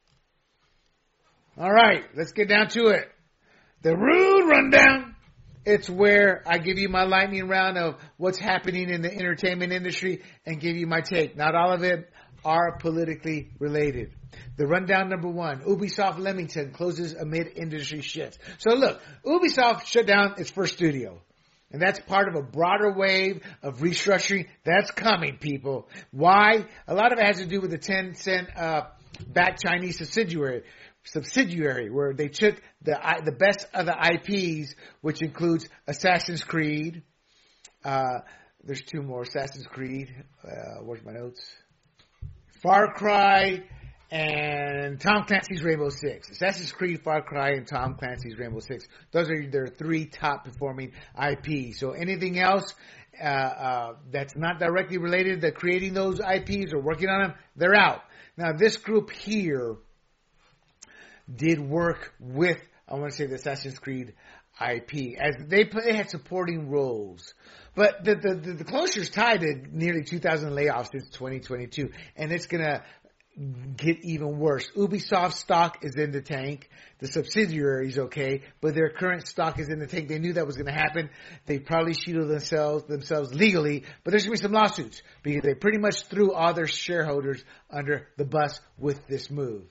All right, let's get down to it. The Rude Rundown. It's where I give you my lightning round of what's happening in the entertainment industry and give you my take. Not all of it are politically related. The rundown number one, Ubisoft Leamington closes amid industry shifts. So look, Ubisoft shut down its first studio. And that's part of a broader wave of restructuring that's coming, people. Why? A lot of it has to do with the Tencent uh, backed Chinese subsidiary. subsidiary where they took the the best of the I Ps, which includes Assassin's Creed. Uh, there's two more. Assassin's Creed. Uh, where's my notes? Far Cry and Tom Clancy's Rainbow Six. Assassin's Creed, Far Cry, and Tom Clancy's Rainbow Six. Those are their three top performing I Ps. So anything else uh, uh, that's not directly related to creating those I Ps or working on them, they're out. Now this group here did work with, I want to say, the Assassin's Creed I P, as they, they had supporting roles. But the, the, the, the closure's tied to nearly two thousand layoffs since twenty twenty-two, and it's going to get even worse. Ubisoft stock is in the tank. The subsidiary's okay, but their current stock is in the tank. They knew that was going to happen. They probably shielded themselves themselves legally, but there's going to be some lawsuits because they pretty much threw all their shareholders under the bus with this move.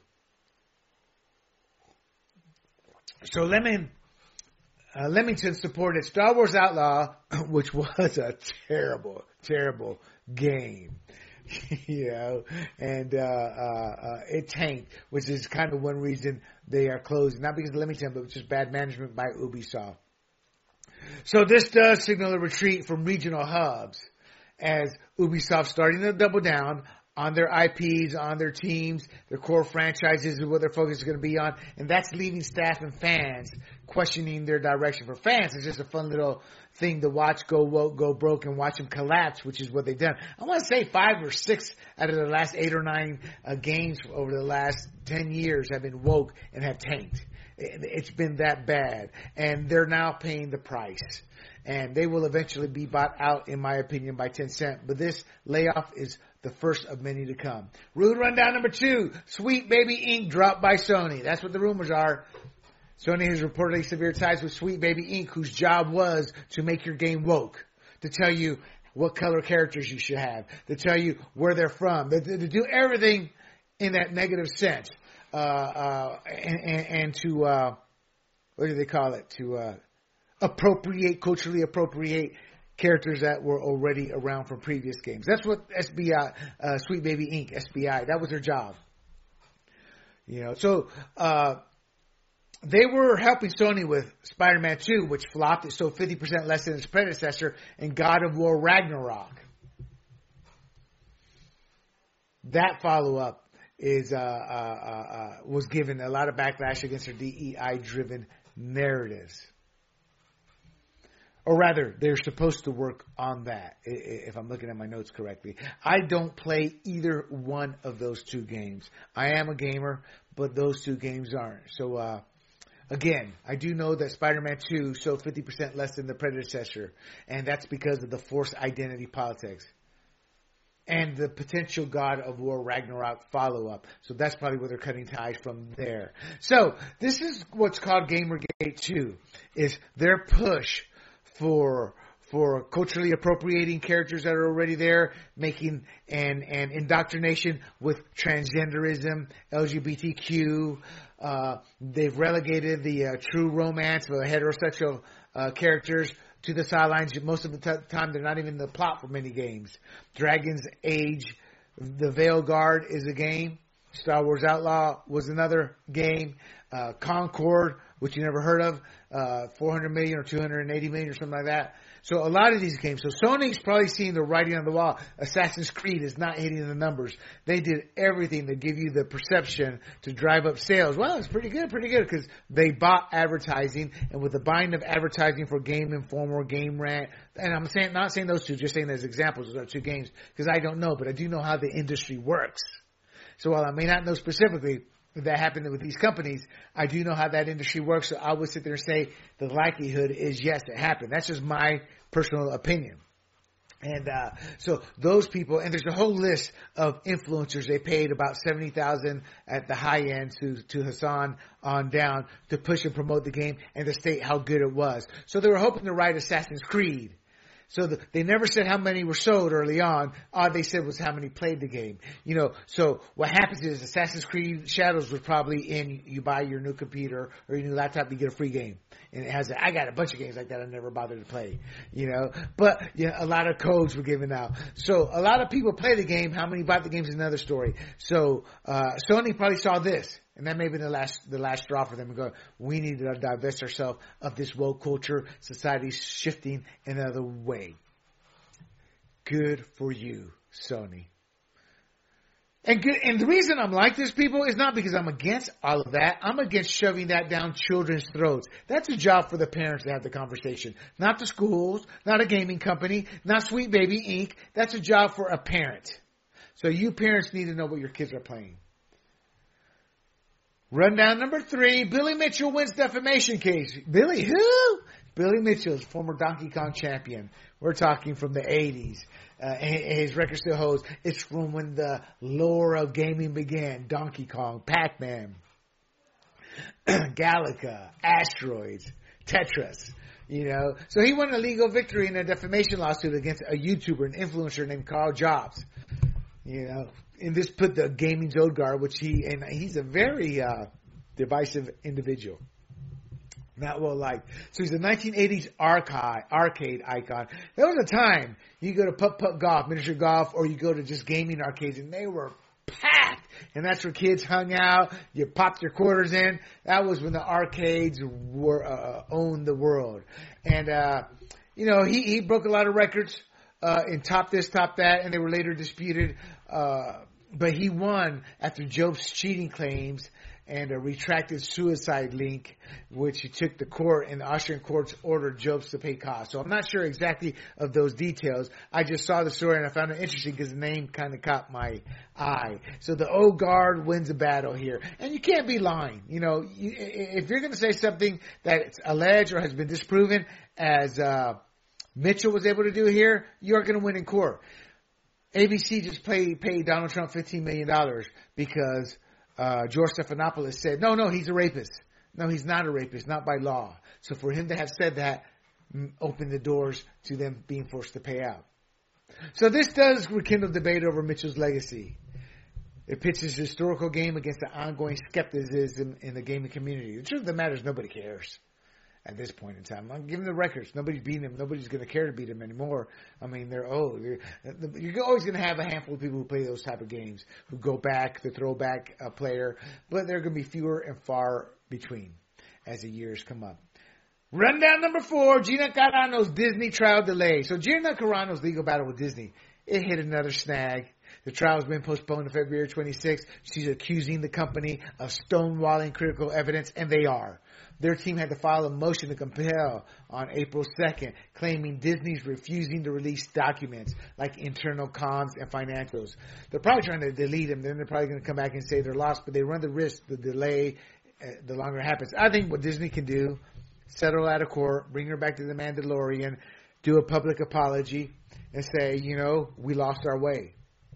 So Lemon, uh, Leamington supported Star Wars Outlaw, which was a terrible, terrible game. You know, and uh, uh, uh, it tanked, which is kind of one reason they are closing. Not because of Leamington, but just bad management by Ubisoft. So this does signal a retreat from regional hubs as Ubisoft starting to double down on their I Ps, on their teams, their core franchises, and what their focus is going to be on. And that's leaving staff and fans questioning their direction. For fans, it's just a fun little thing to watch go woke, go broke, and watch them collapse, which is what they've done. I want to say five or six out of the last eight or nine uh, games over the last ten years have been woke and have tanked. It's been that bad. And they're now paying the price. And they will eventually be bought out, in my opinion, by Tencent. But this layoff is the first of many to come. Rude Rundown number two, Sweet Baby Incorporated dropped by Sony. That's what the rumors are. Sony has reportedly severe ties with Sweet Baby Incorporated, whose job was to make your game woke, to tell you what color characters you should have, to tell you where they're from, to, to do everything in that negative sense, uh, uh, and, and, and to, uh, what do they call it, to uh, appropriate, culturally appropriate characters that were already around from previous games. That's what S B I, uh, Sweet Baby Incorporated, S B I, that was their job. You know, so, uh, they were helping Sony with Spider-Man two, which flopped. It sold fifty percent less than its predecessor, and God of War Ragnarok. That follow-up is uh, uh, uh, was given a lot of backlash against their D E I-driven narratives. Or rather, they're supposed to work on that, if I'm looking at my notes correctly. I don't play either one of those two games. I am a gamer, but those two games aren't. So, uh, again, I do know that Spider-Man two sold fifty percent less than the predecessor, and that's because of the forced identity politics and the potential God of War Ragnarok follow-up. So that's probably where they're cutting ties from there. So this is what's called Gamergate two, is their push for for culturally appropriating characters that are already there, making and and indoctrination with transgenderism, L G B T Q. Uh, they've relegated the uh, true romance for the heterosexual uh, characters to the sidelines. Most of the t- time, they're not even in the plot for many games. Dragon's Age, The Veil Guard is a game. Star Wars Outlaw was another game. Uh, Concord, which you never heard of, uh, four hundred million or two hundred eighty million or something like that. So a lot of these games. So Sony's probably seeing the writing on the wall. Assassin's Creed is not hitting the numbers. They did everything to give you the perception to drive up sales. Well, it's pretty good, pretty good, because they bought advertising, and with the buying of advertising for Game Informer, Game Rant, and I'm saying not saying those two, just saying as examples, those are two games, because I don't know, but I do know how the industry works. So while I may not know specifically that happened with these companies, I do know how that industry works. So I would sit there and say the likelihood is yes, it happened. That's just my personal opinion. And uh, so those people, and there's a whole list of influencers. They paid about seventy thousand dollars at the high end to to Hassan on down to push and promote the game and to state how good it was. So they were hoping to write Assassin's Creed. So the, they never said how many were sold early on. All they said was how many played the game. You know, so what happens is Assassin's Creed Shadows was probably in, you buy your new computer or your new laptop, you get a free game. And it has, a, I got a bunch of games like that I never bothered to play, you know. But, yeah, a lot of codes were given out. So a lot of people play the game. How many bought the game is another story. So, uh, Sony probably saw this. And that may have been the last, the last straw for them to go, we need to divest ourselves of this woke culture. Society's shifting another way. Good for you, Sony. And good, and the reason I'm like this, people, is not because I'm against all of that. I'm against shoving that down children's throats. That's a job for the parents to have the conversation. Not the schools, not a gaming company, not Sweet Baby Incorporated. That's a job for a parent. So you parents need to know what your kids are playing. Rundown number three, Billy Mitchell wins defamation case. Billy who? Billy Mitchell is former Donkey Kong champion. We're talking from the eighties. Uh, his record still holds. It's from when the lore of gaming began. Donkey Kong, Pac-Man, Galaga, Asteroids, Tetris. You know, so he won a legal victory in a defamation lawsuit against a YouTuber, an influencer named Carl Jobs. You know, and this put the gaming Zodgar, which he, and he's a very uh, divisive individual. Not well liked. So he's a nineteen eighties arcade, arcade icon. There was a time you go to Putt Putt Golf, miniature golf, or you go to just gaming arcades, and they were packed. And that's where kids hung out. You popped your quarters in. That was when the arcades were uh, owned the world. And, uh, you know, he, he broke a lot of records uh, and topped this, topped that, and they were later disputed. Uh, but he won after Job's cheating claims and a retracted suicide link, which he took to court, and the Austrian courts ordered Jobs to pay costs. So I'm not sure exactly of those details. I just saw the story and I found it interesting because the name kind of caught my eye. So the old guard wins the battle here. And you can't be lying. You know, you, if you're going to say something that's alleged or has been disproven, as uh, Mitchell was able to do here, you're going to win in court. A B C just paid, paid Donald Trump fifteen million dollars because Uh, George Stephanopoulos said, no, no, he's a rapist. No, he's not a rapist, not by law. So for him to have said that opened the doors to them being forced to pay out. So this does rekindle debate over Mitchell's legacy. It pits his historical game against the ongoing skepticism in the gaming community. The truth of the matter is nobody cares at this point in time. I'm giving the records. Nobody's beating him. Nobody's going to care to beat him anymore. I mean, they're old. You're always going to have a handful of people who play those type of games, who go back, the throwback uh, player, but they're going to be fewer and far between as the years come up. Rundown number four, Gina Carano's Disney trial delay. So Gina Carano's legal battle with Disney, it hit another snag. The trial has been postponed to February twenty-sixth. She's accusing the company of stonewalling critical evidence, and they are. Their team had to file a motion to compel on April second, claiming Disney's refusing to release documents like internal comms and financials. They're probably trying to delete them. Then they're probably going to come back and say they're lost, but they run the risk, the delay, uh, the longer it happens. I think what Disney can do, settle out of court, bring her back to the Mandalorian, do a public apology, and say, you know, we lost our way.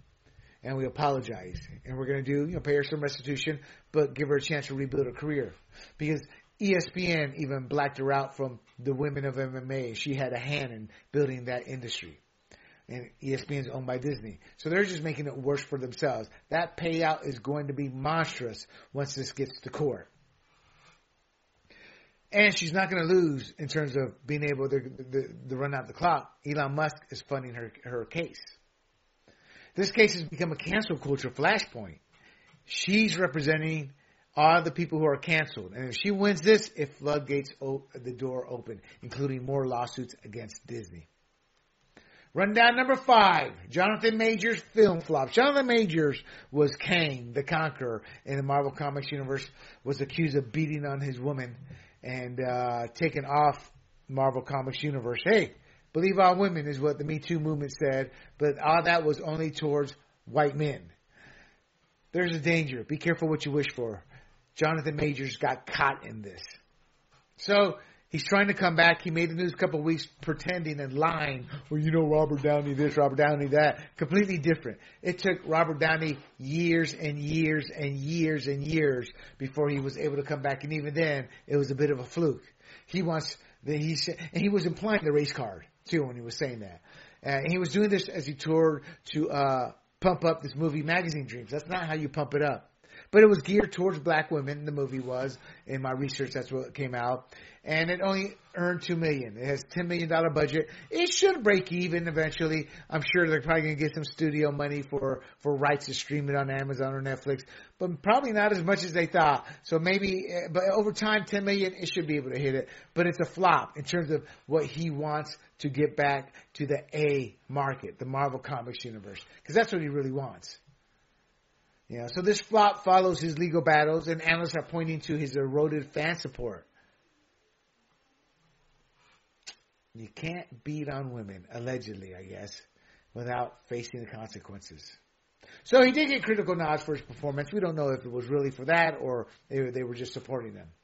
And we apologize. And we're going to do, you know, pay her some restitution, but give her a chance to rebuild her career. Because E S P N even blacked her out from the women of M M A. She had a hand in building that industry. And E S P N is owned by Disney. So they're just making it worse for themselves. That payout is going to be monstrous once this gets to court. And she's not going to lose in terms of being able to, to, to run out the clock. Elon Musk is funding her, her case. This case has become a cancel culture flashpoint. She's representing all the people who are canceled. And if she wins this, it floodgates o- the door open, including more lawsuits against Disney. Rundown number five, Jonathan Majors film flop. Jonathan Majors was Kang, the Conqueror, in the Marvel Comics universe, was accused of beating on his woman and uh, taken off Marvel Comics universe. Hey, believe all women is what the Me Too movement said, but all that was only towards white men. There's a danger. Be careful what you wish for. Jonathan Majors got caught in this. So he's trying to come back. He made the news a couple of weeks pretending and lying. Well, you know, Robert Downey this, Robert Downey that. Completely different. It took Robert Downey years and years and years and years before he was able to come back. And even then, it was a bit of a fluke. He wants, the, he said, and he was implying the race card, too, when he was saying that. Uh, and he was doing this as he toured to uh, pump up this movie, Magazine Dreams. That's not how you pump it up. But it was geared towards black women, the movie was. In my research, that's what came out. And it only earned two million dollars. It has a ten million dollars budget. It should break even eventually. I'm sure they're probably going to get some studio money for, for rights to stream it on Amazon or Netflix. But probably not as much as they thought. So maybe, but over time, ten million dollars, it should be able to hit it. But it's a flop in terms of what he wants to get back to the A market, the Marvel Comics universe. Because that's what he really wants. Yeah, so this flop follows his legal battles, and analysts are pointing to his eroded fan support. You can't beat on women, allegedly, I guess, without facing the consequences. So he did get critical nods for his performance. We don't know if it was really for that or they were, they were just supporting them.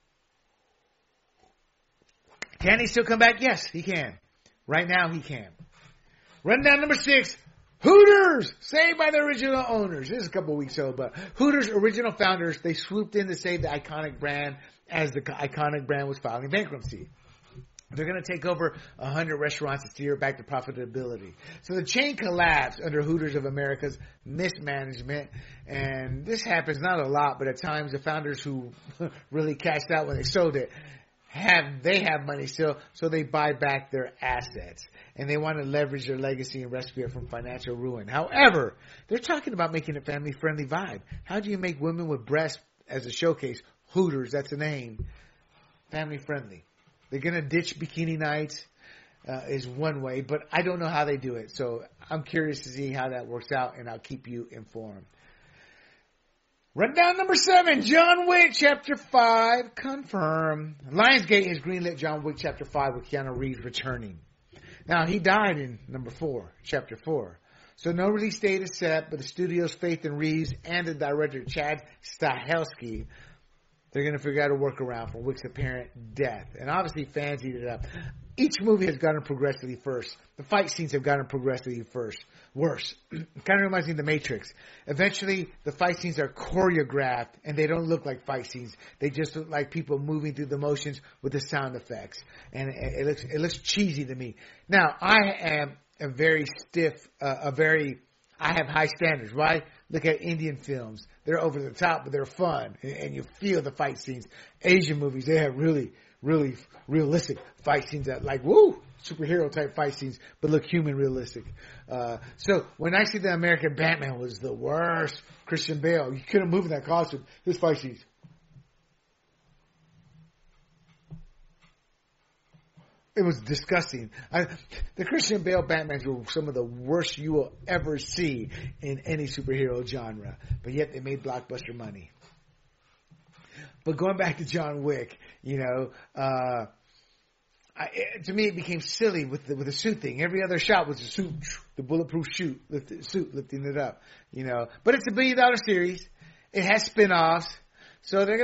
Can he still come back? Yes, he can. Right now, he can. Rundown number six. Hooters, saved by the original owners. This is a couple of weeks old, but Hooters' original founders, they swooped in to save the iconic brand as the iconic brand was filing bankruptcy. They're going to take over one hundred restaurants to steer back to profitability. So the chain collapsed under Hooters of America's mismanagement, and this happens not a lot, but at times the founders who really cashed out when they sold it have they have money still, so they buy back their assets. And they want to leverage their legacy and rescue it from financial ruin. However, they're talking about making a family-friendly vibe. How do you make women with breasts as a showcase? Hooters, that's a name. Family-friendly. They're going to ditch bikini nights uh, is one way, but I don't know how they do it. So I'm curious to see how that works out, and I'll keep you informed. Rundown number seven, John Wick Chapter five, confirmed. Lionsgate has greenlit John Wick Chapter five with Keanu Reeves returning. Now, he died in number four, chapter four. So no release date is set, but the studio's faith in Reeves and the director, Chad Stahelski, they're going to figure out a workaround for Wick's apparent death. And obviously, fans eat it up. Each movie has gotten progressively first. The fight scenes have gotten progressively first. Worse. It kind of reminds me of The Matrix. Eventually, the fight scenes are choreographed, and they don't look like fight scenes. They just look like people moving through the motions with the sound effects. And it, it looks it looks cheesy to me. Now, I am a very stiff, uh, a very, I have high standards. Why? Look at Indian films. They're over the top, but they're fun. And, and you feel the fight scenes. Asian movies, they have really, really realistic fight scenes that like, woo, superhero type fight scenes, but look human realistic. Uh, so when I see the American Batman was the worst, Christian Bale, you couldn't move in that costume. This fight scenes. It was disgusting. I, the Christian Bale Batmans were some of the worst you will ever see in any superhero genre. But yet they made blockbuster money. But going back to John Wick, you know, uh, I, to me it became silly with the, with the suit thing. Every other shot was the suit, the bulletproof suit, lift, suit lifting it up, you know. But it's a billion dollar series. It has spin-offs. So they're going to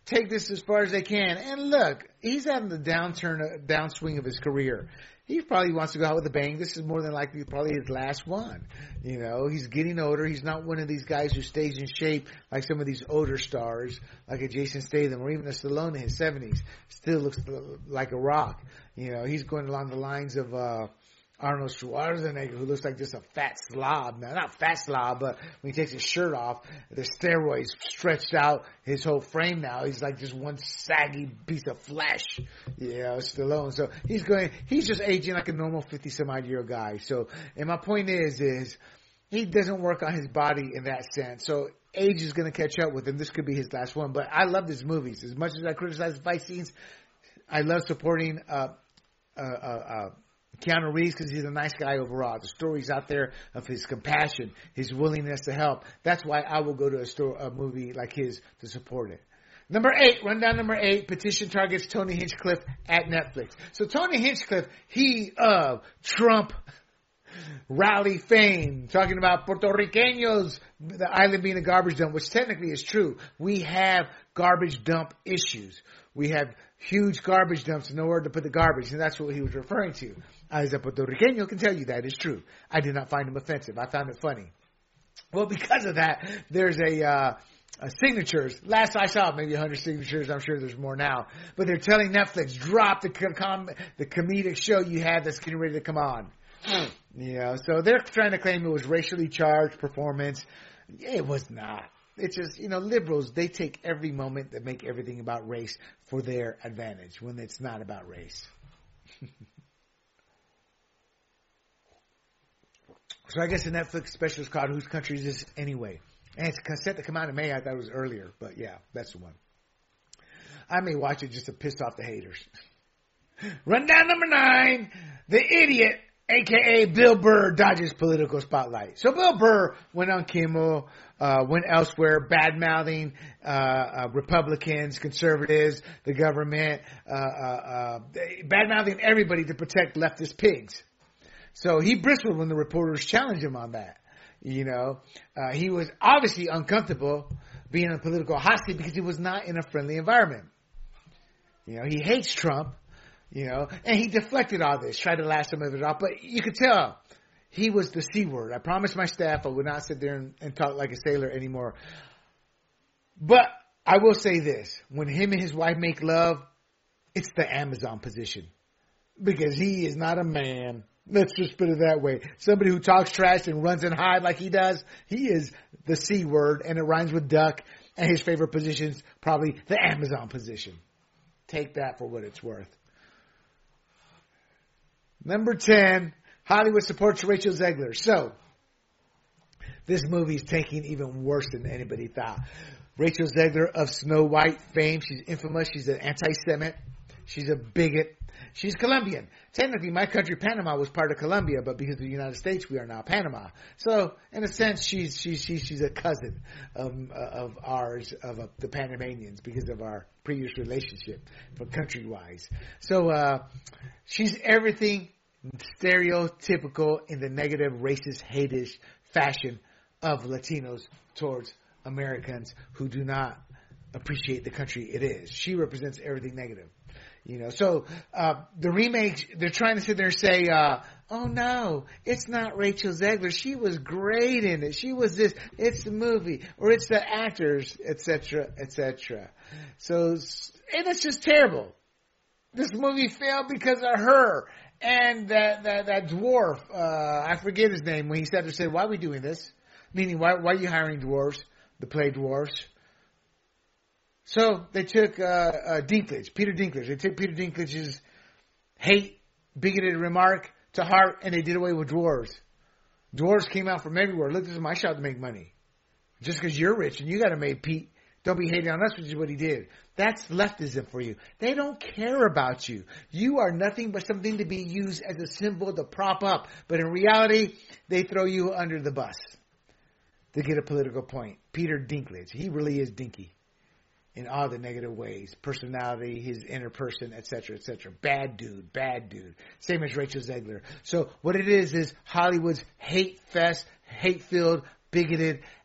take this as far as they can. And look, he's having the downturn, downswing of his career. He probably wants to go out with a bang. This is more than likely probably his last one. You know, he's getting older. He's not one of these guys who stays in shape like some of these older stars, like a Jason Statham or even a Stallone in his seventies. Still looks like a rock. You know, he's going along the lines of uh Arnold Schwarzenegger, who looks like just a fat slob. Now, not fat slob, but when he takes his shirt off, the steroids stretched out his whole frame now. He's like just one saggy piece of flesh, you know, Stallone. So he's going, he's just aging like a normal fifty-some-odd-year-old guy. So, and my point is, is he doesn't work on his body in that sense. So age is going to catch up with him. This could be his last one. But I love his movies. As much as I criticize the fight scenes, I love supporting uh, uh, uh, uh Keanu Reeves because he's a nice guy overall. The stories out there of his compassion, his willingness to help. That's why I will go to a, store, a movie like his to support it. Number eight, rundown number eight, petition targets Tony Hinchcliffe at Netflix. So Tony Hinchcliffe, he of Trump rally fame, talking about Puerto Ricanos, the island being a garbage dump, which technically is true. We have garbage dump issues. We have huge garbage dumps, nowhere to put the garbage, and that's what he was referring to. As a Puerto Rican can tell you that is true. I did not find him offensive. I found it funny. Well, because of that, there's a, uh, a signatures. Last I saw, maybe one hundred signatures. I'm sure there's more now. But they're telling Netflix, drop the com- the comedic show you had that's getting ready to come on. You know, so they're trying to claim it was racially charged performance. It was not. It's just, you know, liberals, they take every moment that make everything about race for their advantage when it's not about race. So I guess the Netflix special is called Whose Country Is This Anyway? And it's set to come out in May. I thought it was earlier, but yeah, that's the one. I may watch it just to piss off the haters. Rundown number nine, the idiot, a k a. Bill Burr, dodges political spotlight. So Bill Burr went on Kimmel, uh, went elsewhere, bad-mouthing uh, uh, Republicans, conservatives, the government, uh, uh, uh, bad-mouthing everybody to protect leftist pigs. So he bristled when the reporters challenged him on that. You know, uh, he was obviously uncomfortable being in a political hot seat because he was not in a friendly environment. You know, he hates Trump, you know, and he deflected all this, tried to laugh some of it off, but you could tell he was the C word. I promised my staff I would not sit there and, and talk like a sailor anymore. But I will say this, when him and his wife make love, it's the Amazon position because he is not a man. Let's just put it that way. Somebody who talks trash and runs and hide like he does, he is the C word, and it rhymes with duck, and his favorite position's probably the Amazon position. Take that for what it's worth. Number ten, Hollywood supports Rachel Zegler. So, this movie's taking even worse than anybody thought. Rachel Zegler of Snow White fame, she's infamous, she's an anti-Semite, she's a bigot. She's Colombian. Technically, my country, Panama, was part of Colombia, but because of the United States, we are now Panama. So, in a sense, she's she's she's, she's a cousin of of ours, of uh, the Panamanians, because of our previous relationship, for country-wise. So, uh, she's everything stereotypical in the negative, racist, hate-ish fashion of Latinos towards Americans who do not appreciate the country it is. She represents everything negative. You know, so, uh, the remake, they're trying to sit there and say, uh, oh no, it's not Rachel Zegler. She was great in it. She was this, it's the movie, or it's the actors, et cetera, et cetera. So, and it's just terrible. This movie failed because of her. And that, that, that dwarf, uh, I forget his name, when he said to say, why are we doing this? Meaning, why, why are you hiring dwarves to play dwarves? So they took uh, uh, Dinklage, Peter Dinklage. They took Peter Dinklage's hate, bigoted remark to heart, and they did away with dwarves. Dwarves came out from everywhere. Look, this is my shot to make money. Just because you're rich and you got to make Pete, don't be hating on us, which is what he did. That's leftism for you. They don't care about you. You are nothing but something to be used as a symbol to prop up. But in reality, they throw you under the bus to get a political point. Peter Dinklage. He really is dinky. In all the negative ways, personality, his inner person, et cetera, et cetera. Bad dude, bad dude. Same as Rachel Zegler. So what it is is Hollywood's hate fest, hate-filled, bigoted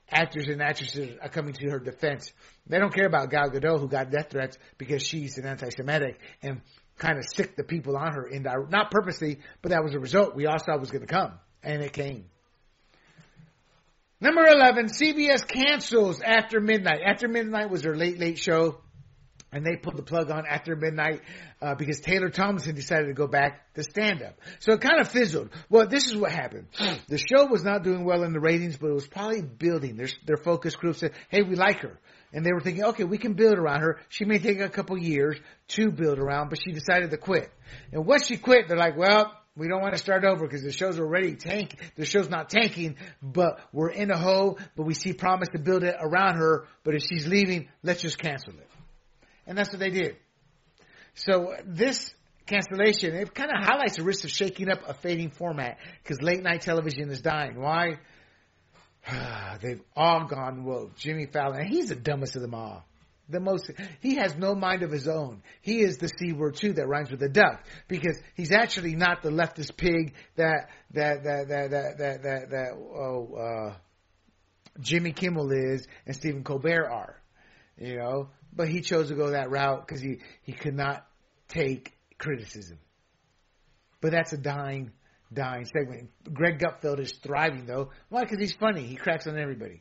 actors and actresses are coming to her defense. They don't care about Gal Gadot, who got death threats because she's an anti-Semitic and kind of sicked the people on her, indirect, not purposely, but that was a result we all saw was going to come, and it came. Number eleven, C B S cancels After Midnight. After Midnight was their late, late show, and they pulled the plug on After Midnight uh, because Taylor Tomlinson decided to go back to stand-up. So it kind of fizzled. Well, this is what happened. The show was not doing well in the ratings, but it was probably building. Their, their focus group said, hey, we like her. And they were thinking, okay, we can build around her. She may take a couple years to build around, but she decided to quit. And once she quit, they're like, well, we don't want to start over because the show's already tank. The show's not tanking, but we're in a hole, but we see promise to build it around her. But if she's leaving, let's just cancel it. And that's what they did. So this cancellation, it kind of highlights the risk of shaking up a fading format because late night television is dying. Why? They've all gone woke. Jimmy Fallon, and he's the dumbest of them all. The most, he has no mind of his own. He is the C word too that rhymes with a duck because he's actually not the leftist pig that, that, that, that, that, that, that, that oh, uh, Jimmy Kimmel is and Stephen Colbert are, you know, but he chose to go that route because he, he could not take criticism. But that's a dying, dying segment. Greg Gutfeld is thriving though. Why? Because he's funny. He cracks on everybody.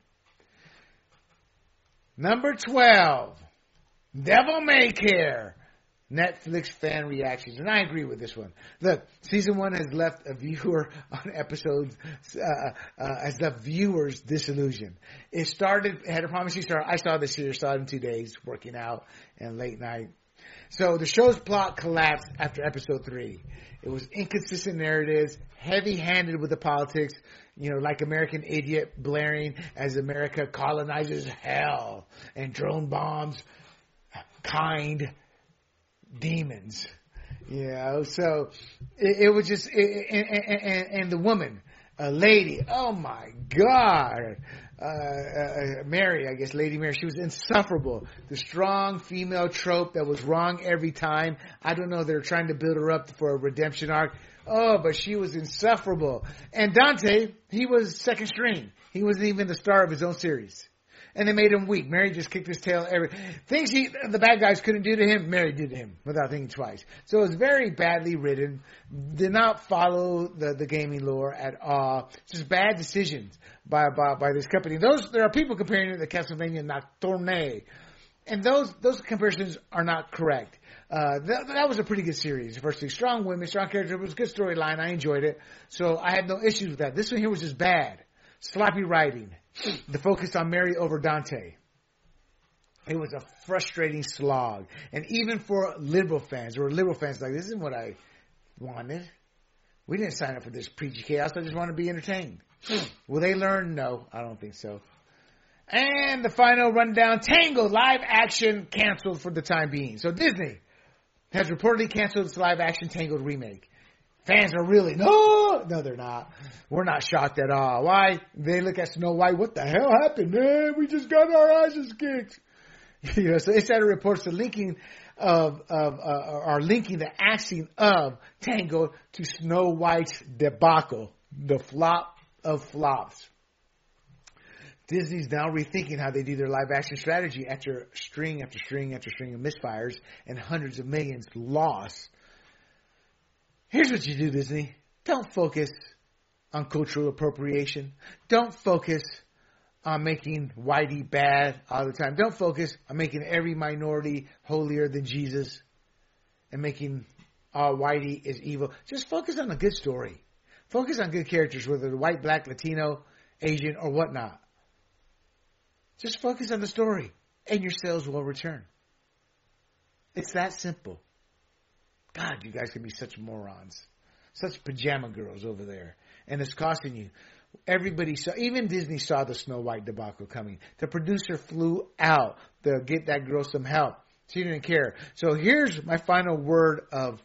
Number twelve, Devil May Care, Netflix fan reactions. And I agree with this one. Look, season one has left a viewer on episodes, uh, uh, has left viewers disillusioned. It started, it had a promising start. I saw this series, saw it in two days, working out and late night. So the show's plot collapsed after episode three. It was inconsistent narratives, heavy-handed with the politics, you know, like American Idiot blaring as America colonizes hell and drone bombs kind demons, you know. So it, it was just, it, and, and, and the woman, a lady, oh my God, uh, uh, Mary, I guess, Lady Mary, she was insufferable. The strong female trope that was wrong every time. I don't know, they're trying to build her up for a redemption arc. Oh, but she was insufferable. And Dante, he was second string. He wasn't even the star of his own series. And they made him weak. Mary just kicked his tail. Every things he, the bad guys couldn't do to him, Mary did to him without thinking twice. So it was very badly written. Did not follow the, the gaming lore at all. Just bad decisions by, by, by this company. Those, there are people comparing it to Castlevania Nocturne. And those, those comparisons are not correct. Uh, that, that was a pretty good series. Firstly, strong women, strong character. It was a good storyline. I enjoyed it. So I had no issues with that. This one here was just bad. Sloppy writing. The focus on Mary over Dante. It was a frustrating slog. And even for liberal fans, or liberal fans like, this isn't what I wanted. We didn't sign up for this preachy chaos. I just want to be entertained. Will they learn? No, I don't think so. And the final rundown, Tangled live action canceled for the time being. So Disney has reportedly canceled its live action Tangled remake. Fans are really, no, no, they're not. We're not shocked at all. Why? They look at Snow White. What the hell happened? Man, we just got our asses kicked. You know, so insider reports the linking of, of, uh, are linking the acting of Tangled to Snow White's debacle, the flop of flops. Disney's now rethinking how they do their live action strategy after string after string after string of misfires and hundreds of millions lost. Here's what you do, Disney. Don't focus on cultural appropriation. Don't focus on making Whitey bad all the time. Don't focus on making every minority holier than Jesus and making all Whitey is evil. Just focus on a good story. Focus on good characters, whether they're white, black, Latino, Asian, or whatnot. Just focus on the story, and your sales will return. It's that simple. God, you guys can be such morons. Such pajama girls over there. And it's costing you. Everybody saw, even Disney saw the Snow White debacle coming. The producer flew out to get that girl some help. She didn't care. So here's my final word of,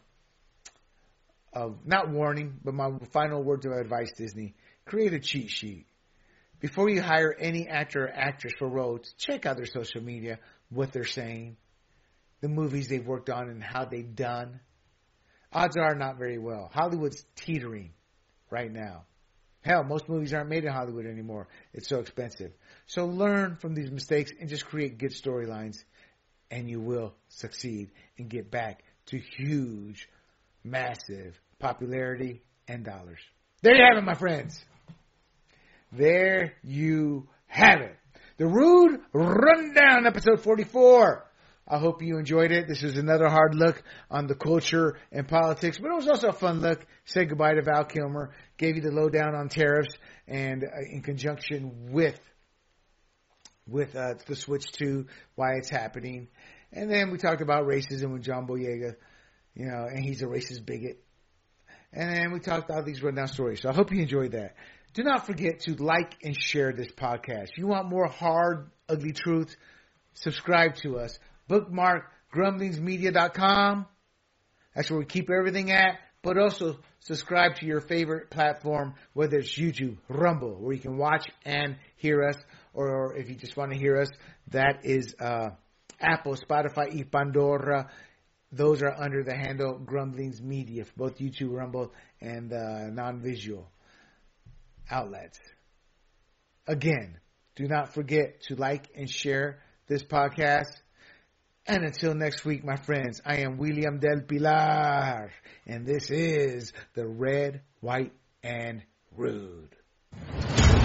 of not warning, but my final word of advice, Disney. Create a cheat sheet. Before you hire any actor or actress for roles, check out their social media, what they're saying, the movies they've worked on and how they've done. Odds are not very well. Hollywood's teetering right now. Hell, most movies aren't made in Hollywood anymore. It's so expensive. So learn from these mistakes and just create good storylines, and you will succeed and get back to huge, massive popularity and dollars. There you have it, my friends. There you have it. The Rude Rundown, episode forty-four. I hope you enjoyed it. This is another hard look on the culture and politics, but it was also a fun look. Said goodbye to Val Kilmer, gave you the lowdown on tariffs, and uh, in conjunction with with uh, the switch to why it's happening. And then we talked about racism with John Boyega, you know, and he's a racist bigot. And then we talked about these rundown stories. So I hope you enjoyed that. Do not forget to like and share this podcast. If you want more hard, ugly truth, subscribe to us. Bookmark grumblings media dot com. That's where we keep everything at. But also subscribe to your favorite platform, whether it's YouTube, Rumble, where you can watch and hear us. Or if you just want to hear us, that is uh, Apple, Spotify, y Pandora. Those are under the handle Grumblings Media for both YouTube, Rumble, and uh, non-visual outlets. Again, do not forget to like and share this podcast. And until next week, my friends, I am William Del Pilar, and this is The Red, White, and Rude.